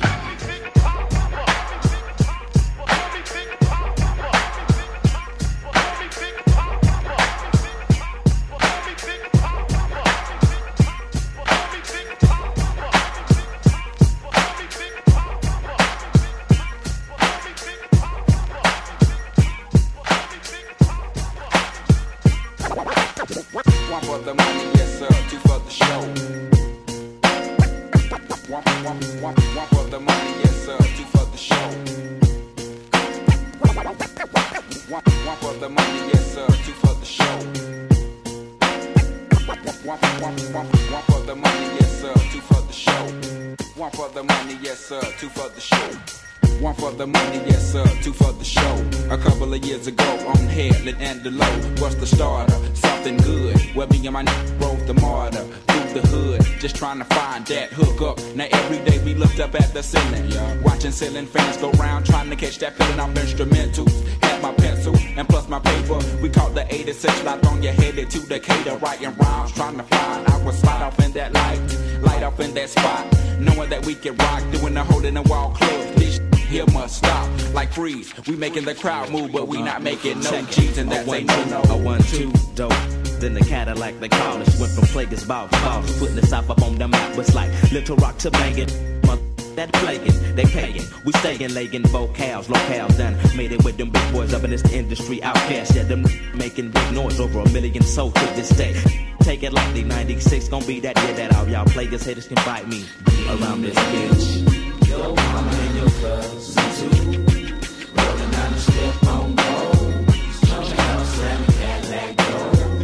One for the money, yes sir, two for the show. One, one, one, one for the money, yes sir, two for the show. One, one for the money, yes sir, two for the show. One, one, one, one for the money, yes sir, two for the show. One for the money, yes sir, two for the show. One for the money, yes sir, two for the show. A couple of years ago on Headland and the low, what's the starter? Something good. Where me and my n***a rode the martyr through the hood, just trying to find that hook up. Now every day we looked up at the ceiling, watching ceiling fans go round, trying to catch that feeling off instrumentals. Had my pencil and plus my paper. We caught the eighty-six lot on your headed to Decatur, writing rhymes, trying to find. I would slide off in that light, light off in that spot, knowing that we can rock, doing the hole in the wall club. This here must stop, like freeze. We making the crowd move, but we not making no G's, and that's ain't no no.
A one, two, dope. Then the Cadillac they call us. Went from Plagueis about balls, putting the South up on the map. Was like Little Rock to banging. That plaguing, they paying. We staying laying vocals, locales done. Made it with them big boys up in this industry outcast. Yeah, them making big noise over a million sold to this day. Take it lightly, ninety-six gon' be that year that all y'all Plagueis haters can fight me around this bitch.
Yo mama and your cousins too, rolling down the step on gold, coming out slamming Cadillac door.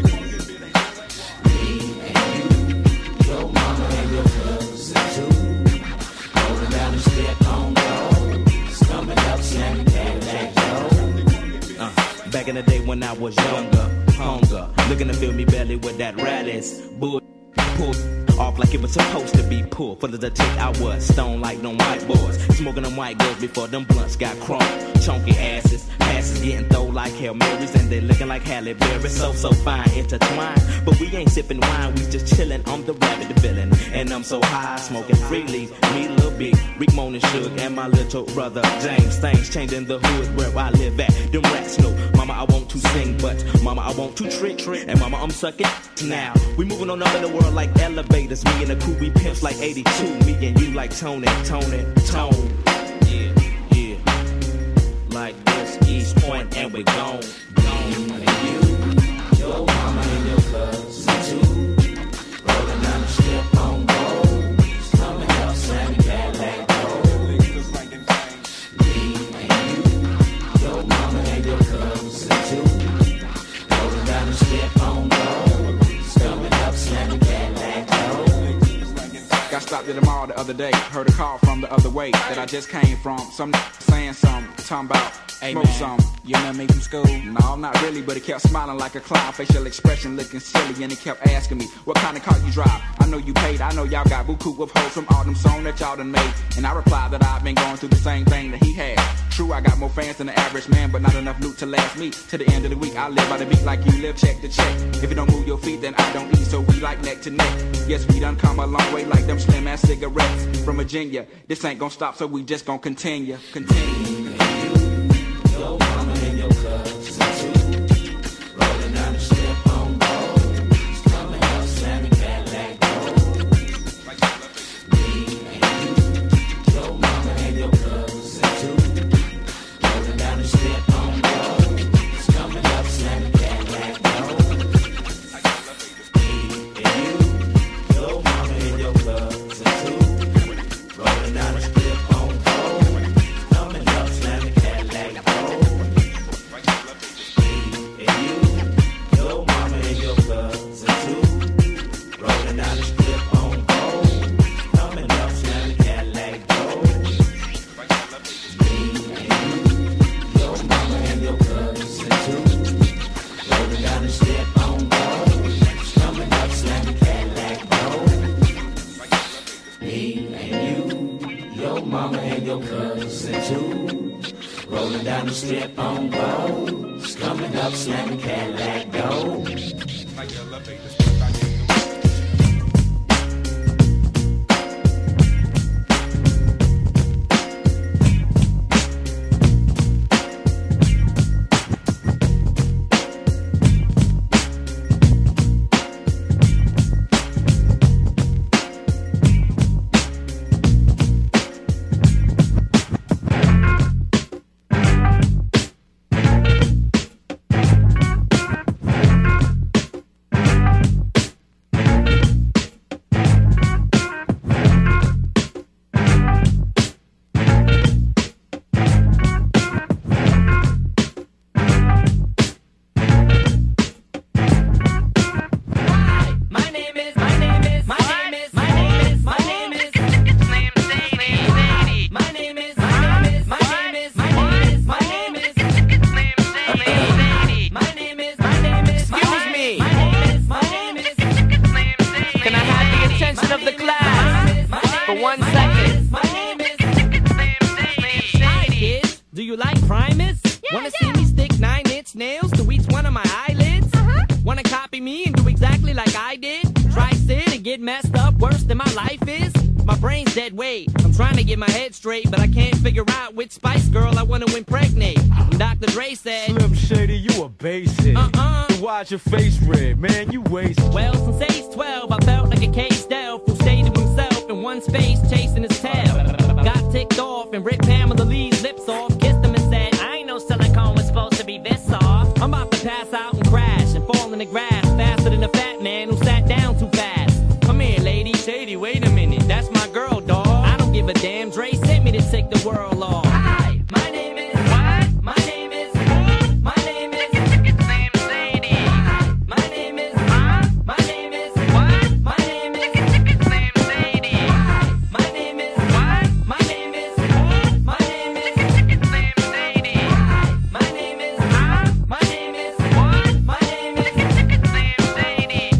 Me and you, yo mama and your cousins too, rolling down the step on gold, coming out slamming Cadillac door.
Uh, back in the day when I was younger, hunger, looking to fill me belly with that radish, bull, pull off like it was supposed to be pulled. Full of the tick, I was stone like them white boys, smoking them white girls before them blunts got crunked. Chunky asses, passes getting throw like Hail Marys, and they looking like Halle Berry. So, so fine, intertwined, but we ain't sipping wine, we just chilling. I'm the rabbit villain, and I'm so high, smoking freely. Me, Lil Big, Rick, Moan and Suge, and my little brother James. Things changing the hood where I live at. Them rats know, mama, I want to sing, but mama, I want to trick, trick, and mama, I'm sucking now. We moving on up in the world like elevators. Me and the crew, we pimps like eighty-two. Me and you like Tony, Tony, Tone. Yeah, yeah. Like this, East Point, and we gone, gone.
And you, your mama and your cousins too, rolling down the step on gold, coming out slamming Cadillac door. Me and you, your mama and your cousins too, rolling down the step on gold, coming out slamming Cadillac door.
Got stopped at the mall the other day, heard a call from the other way that I just came from. Some saying something, talking about hey, smoke some. You know me from school? No, not really, but he kept smiling like a clown, facial expression looking silly, and he kept asking me, what kind of car you drive? I know you paid, I know y'all got buku of hoes from all them songs that y'all done made. And I replied that I've been going through the same thing that he had. True, I got more fans than the average man, but not enough loot to last me. To the end of the week, I live by the beat like you live check to check. If you don't move your feet, then I don't eat, so we like neck to neck. Yes, we done come a long way like them slim ass cigarettes from Virginia. This ain't gonna stop, so we just gonna continue, continue.
Your mama and your cousins too, rolling down the step on gold, coming out slamming Cadillac door. Me and you, your mama and your cousins too, rolling down the step on gold, coming out slamming Cadillac door. Me and you, your mama and your cousins too, rolling down the step on gold, coming out.
down the strip on gold. Coming up, slamming Cadillac road. Me and you, your mama and your cousin too. Rolling down the strip on gold. Coming up, slamming Cadillac gold.
Your face red, man, you wasted.
Well, since age twelve, I felt like a caged elf who stayed to himself in one space, chasing his tail. Got ticked off and ripped Pamela Lee's lips off, kissed him and said, I ain't know silicone was supposed to be this soft. I'm about to pass out and crash and fall in the grass faster than a fat man who sat down too fast. Come here, lady. Shady, wait a minute, that's my girl, dawg. I don't give a damn, Dre sent me to take the world off. Hi, my name is what? My name is my name is Slim Shady. My name is huh? My name is what? My name is Slim Shady. My name is what? My name is my name is Slim Shady. My name is huh? My name is what? My name is Slim Shady.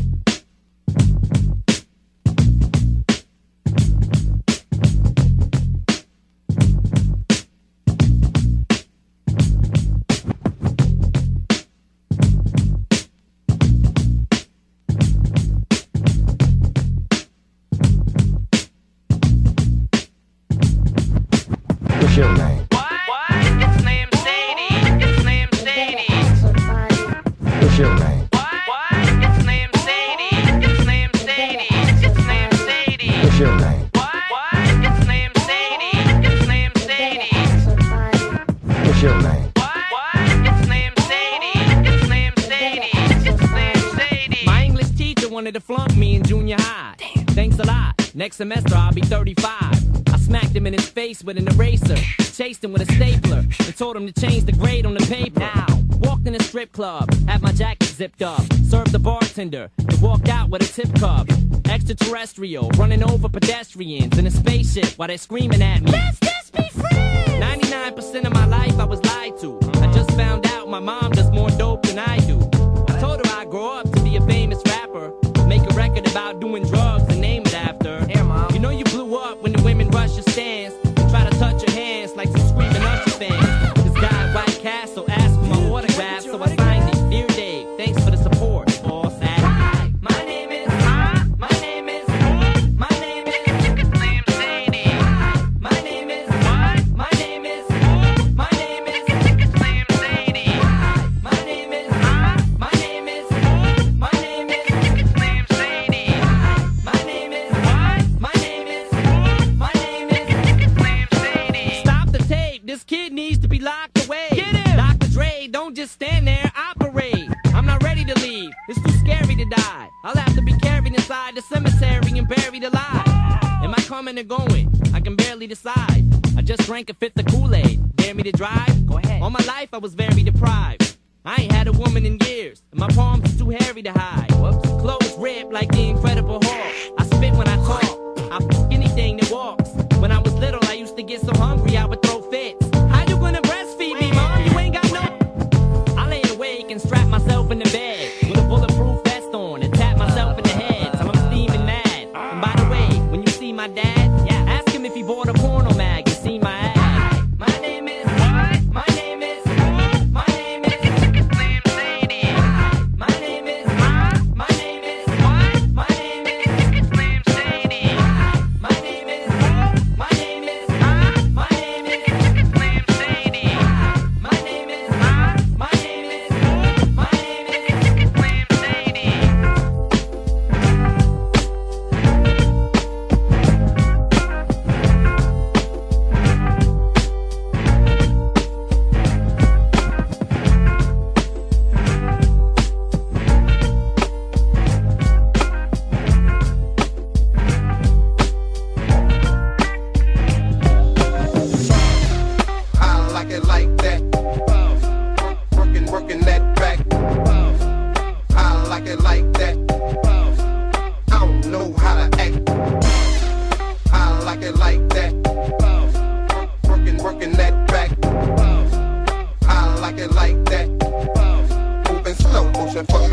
What's your name?
It's Slim Shady. It's Slim Shady.
What's your name?
It's Slim Shady. It's Slim Shady. It's Slim Shady.
What's your name?
It's Slim Shady. It's Slim Shady.
What's your name?
It's Slim Shady. It's Slim Shady. It's Slim Shady. My English teacher wanted to flunk me in junior high. Thanks a lot. Next semester I'll be thirty-five. I smacked him in his face with an eraser, chased him with a stapler, and told him to change the grade on the paper. Now, walked in a strip club, had my jacket zipped up, served the bartender, and walked out with a tip cup. Extraterrestrial, running over pedestrians in a spaceship while they're screaming at me. Let's just be friends! ninety-nine percent of my life I was lied to. I just found out my mom does more dope than I do. I told her I'd grow up to be a famous rapper, make a record about doing drugs and name it after. Here, Mom. You know you blew up when the women rush your stands and try to touch your hands like some screaming Usher fans. This guy at White Castle asked for my autograph, so I signed it. Dear Dave, thanks for the support. Boss at Hi, my name is huh? My name is my name is Slim Shady. Hi, my name is what? My name is my name is Slim Shady. Hi, my name is huh? My name is my name is Slim Shady. Hi, my name is what? My name is my name is Slim Shady. Stop the tape. This kid needs to be locked away. Get him! Doctor Dre, don't just stand there, operate. I'm not ready to leave. It's too scary to die. I'll have to be carried inside the cemetery and buried alive. Am I coming or going? I can barely decide. I just drank a fifth of Kool-Aid. Dare me to drive? Go ahead. All my life I was very deprived. I ain't had a woman in years, and my palms are too hairy to hide. Whoops. Clothes ripped like the Incredible Hulk. I spit when I talk. I f anything that walks. When I was little, I used to get so hungry I would throw fits. How you gonna breastfeed me, Mom? You ain't got no. I lay awake and strap myself in the bed.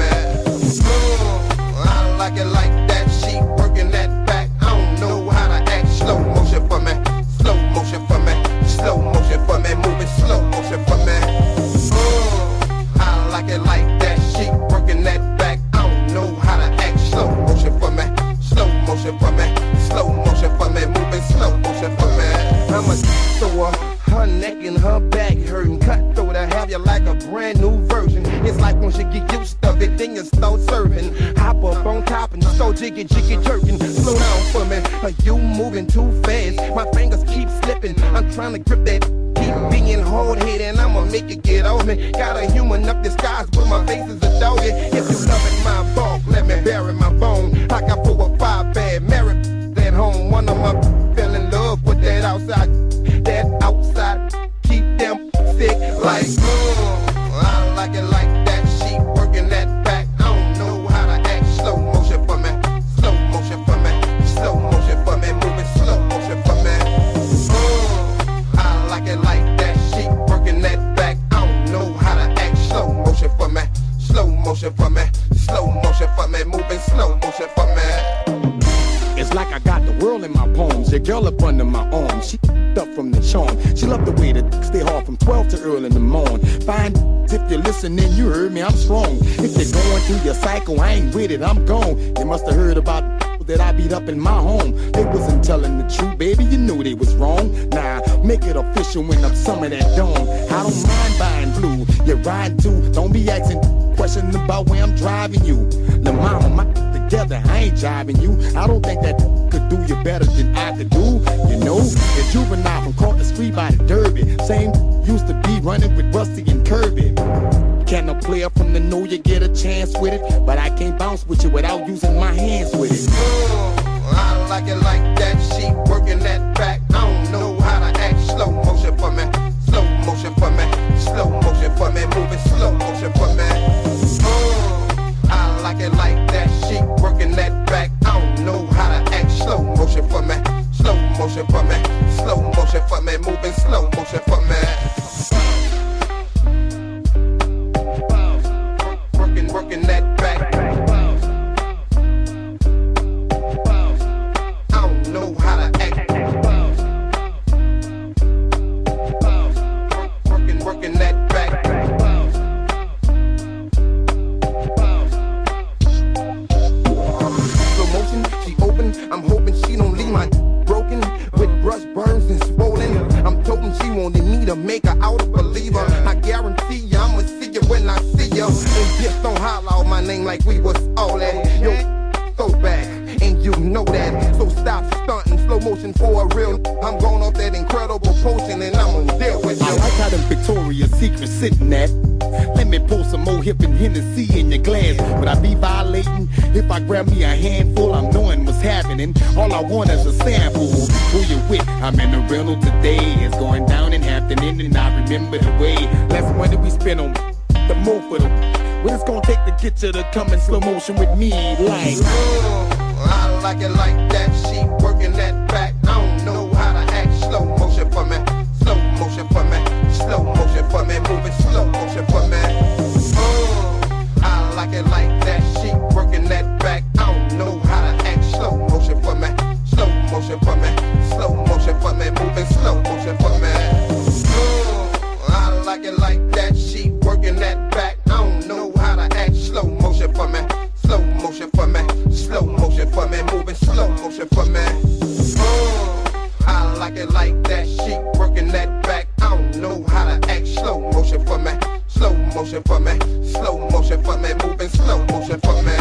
me. Mm, I like it like that. She working that back. I don't know how to act. Slow motion for me. Slow motion for me. Slow motion for me. Moving slow motion for me. Mm, I like it like that. She working that back. I don't know how to act. Slow motion for me. Slow motion for me. Slow motion for me. Moving slow motion for me. I'm a thrower. Her neck and her back hurting. Cutthroat, I have you like a brand new version. It's like once you get used to it, then you start serving. Hop up on top and so jiggy jiggy jerking. Slow down for me, are you moving too fast? My fingers keep slipping. I'm trying to grip that. Keep being hard-headed and I'ma make it get off me. Got a human up disguise, but my face is a doggy. If you loving my bulk, let me bury my bone. Like I pull a five bad married at home. One of my fell in love with that outside. That outside, keep them sick like, mm, I like it like that. She working that back. I don't know how to act. Slow motion for me. Slow motion for me. Slow motion for me. Moving slow motion for me. Mm, I like it like that. She working that back. I don't know how to act. Slow motion for me. Slow motion for me. Slow motion for me. Moving slow motion for me.
It's like I got the world in my palms. Your girl up under my arm. She up from the charm. She love the way that stay hard from twelve to early in the morning. Fine, if you're listening, you heard me, I'm strong. If you're going through your cycle, I ain't with it, I'm gone. You must have heard about that I beat up in my home. They wasn't telling the truth, baby, you knew they was wrong. Nah, make it official when I'm some of that dawn. I don't mind buying blue, you're riding too. Don't be asking questions about where I'm driving you. The mama, my together, I ain't jiving you. I don't think that could do you better than I could do. You know, it's juvenile from caught the street by the Derby. Same used to be running with Rusty and Kirby. Can a player from the know you get a chance with it? But I can't bounce with you without using my hands with it.
Mm, I like it like that. She working that back. I don't know how to act. Slow motion for me. Slow motion for me. Slow motion for me. Moving slow motion for me. Mm, I like it like that. She working that back. I don't know how to act. Slow motion for me. Slow motion for me. Slow motion for me. Moving slow motion for me. Working, working that back. I don't know how to act. Working, working that back. Slow motion, she open. I'm hoping she don't leave my broken with brush burns and swollen. I'm toting she wanted me to make her out a believer. I guarantee you I'ma see you when I see you. And just don't holler out my name like we was all that. Yo, so back, and you know that. So stop stunting, slow motion for a real. I'm going off that incredible potion and I'm gonna deal with you.
I like how them Victoria's Secret sitting at. Let me pour some more hip and Hennessy in your glass. Would I be violating if I grab me a handful? I'm knowing what's happening. All I want is a sample. Who you with? I'm in the rental today. It's going down in Hampton Inn and I remember the way. Less money we spend on the more for the. What it's gonna take to get you to come in slow motion with me, like.
Mm, I like it like that. She working that back. I don't know how to act. Slow motion for me. Slow motion for me. Slow motion for me. Moving slow motion for me. Mm, I like it like that. She working that back. I don't know how to act. Slow motion for me. Slow motion for me. Slow motion for me. Moving slow motion for me. Mm, I like it like that. She working that back. I don't know how to act. Slow motion for me. Slow motion for me. Slow motion for me. Moving slow motion for me. Mm, I like it like that. She working that back. I don't know how to act. Slow motion for me. Slow motion for me. Slow motion for me. Moving slow motion for me.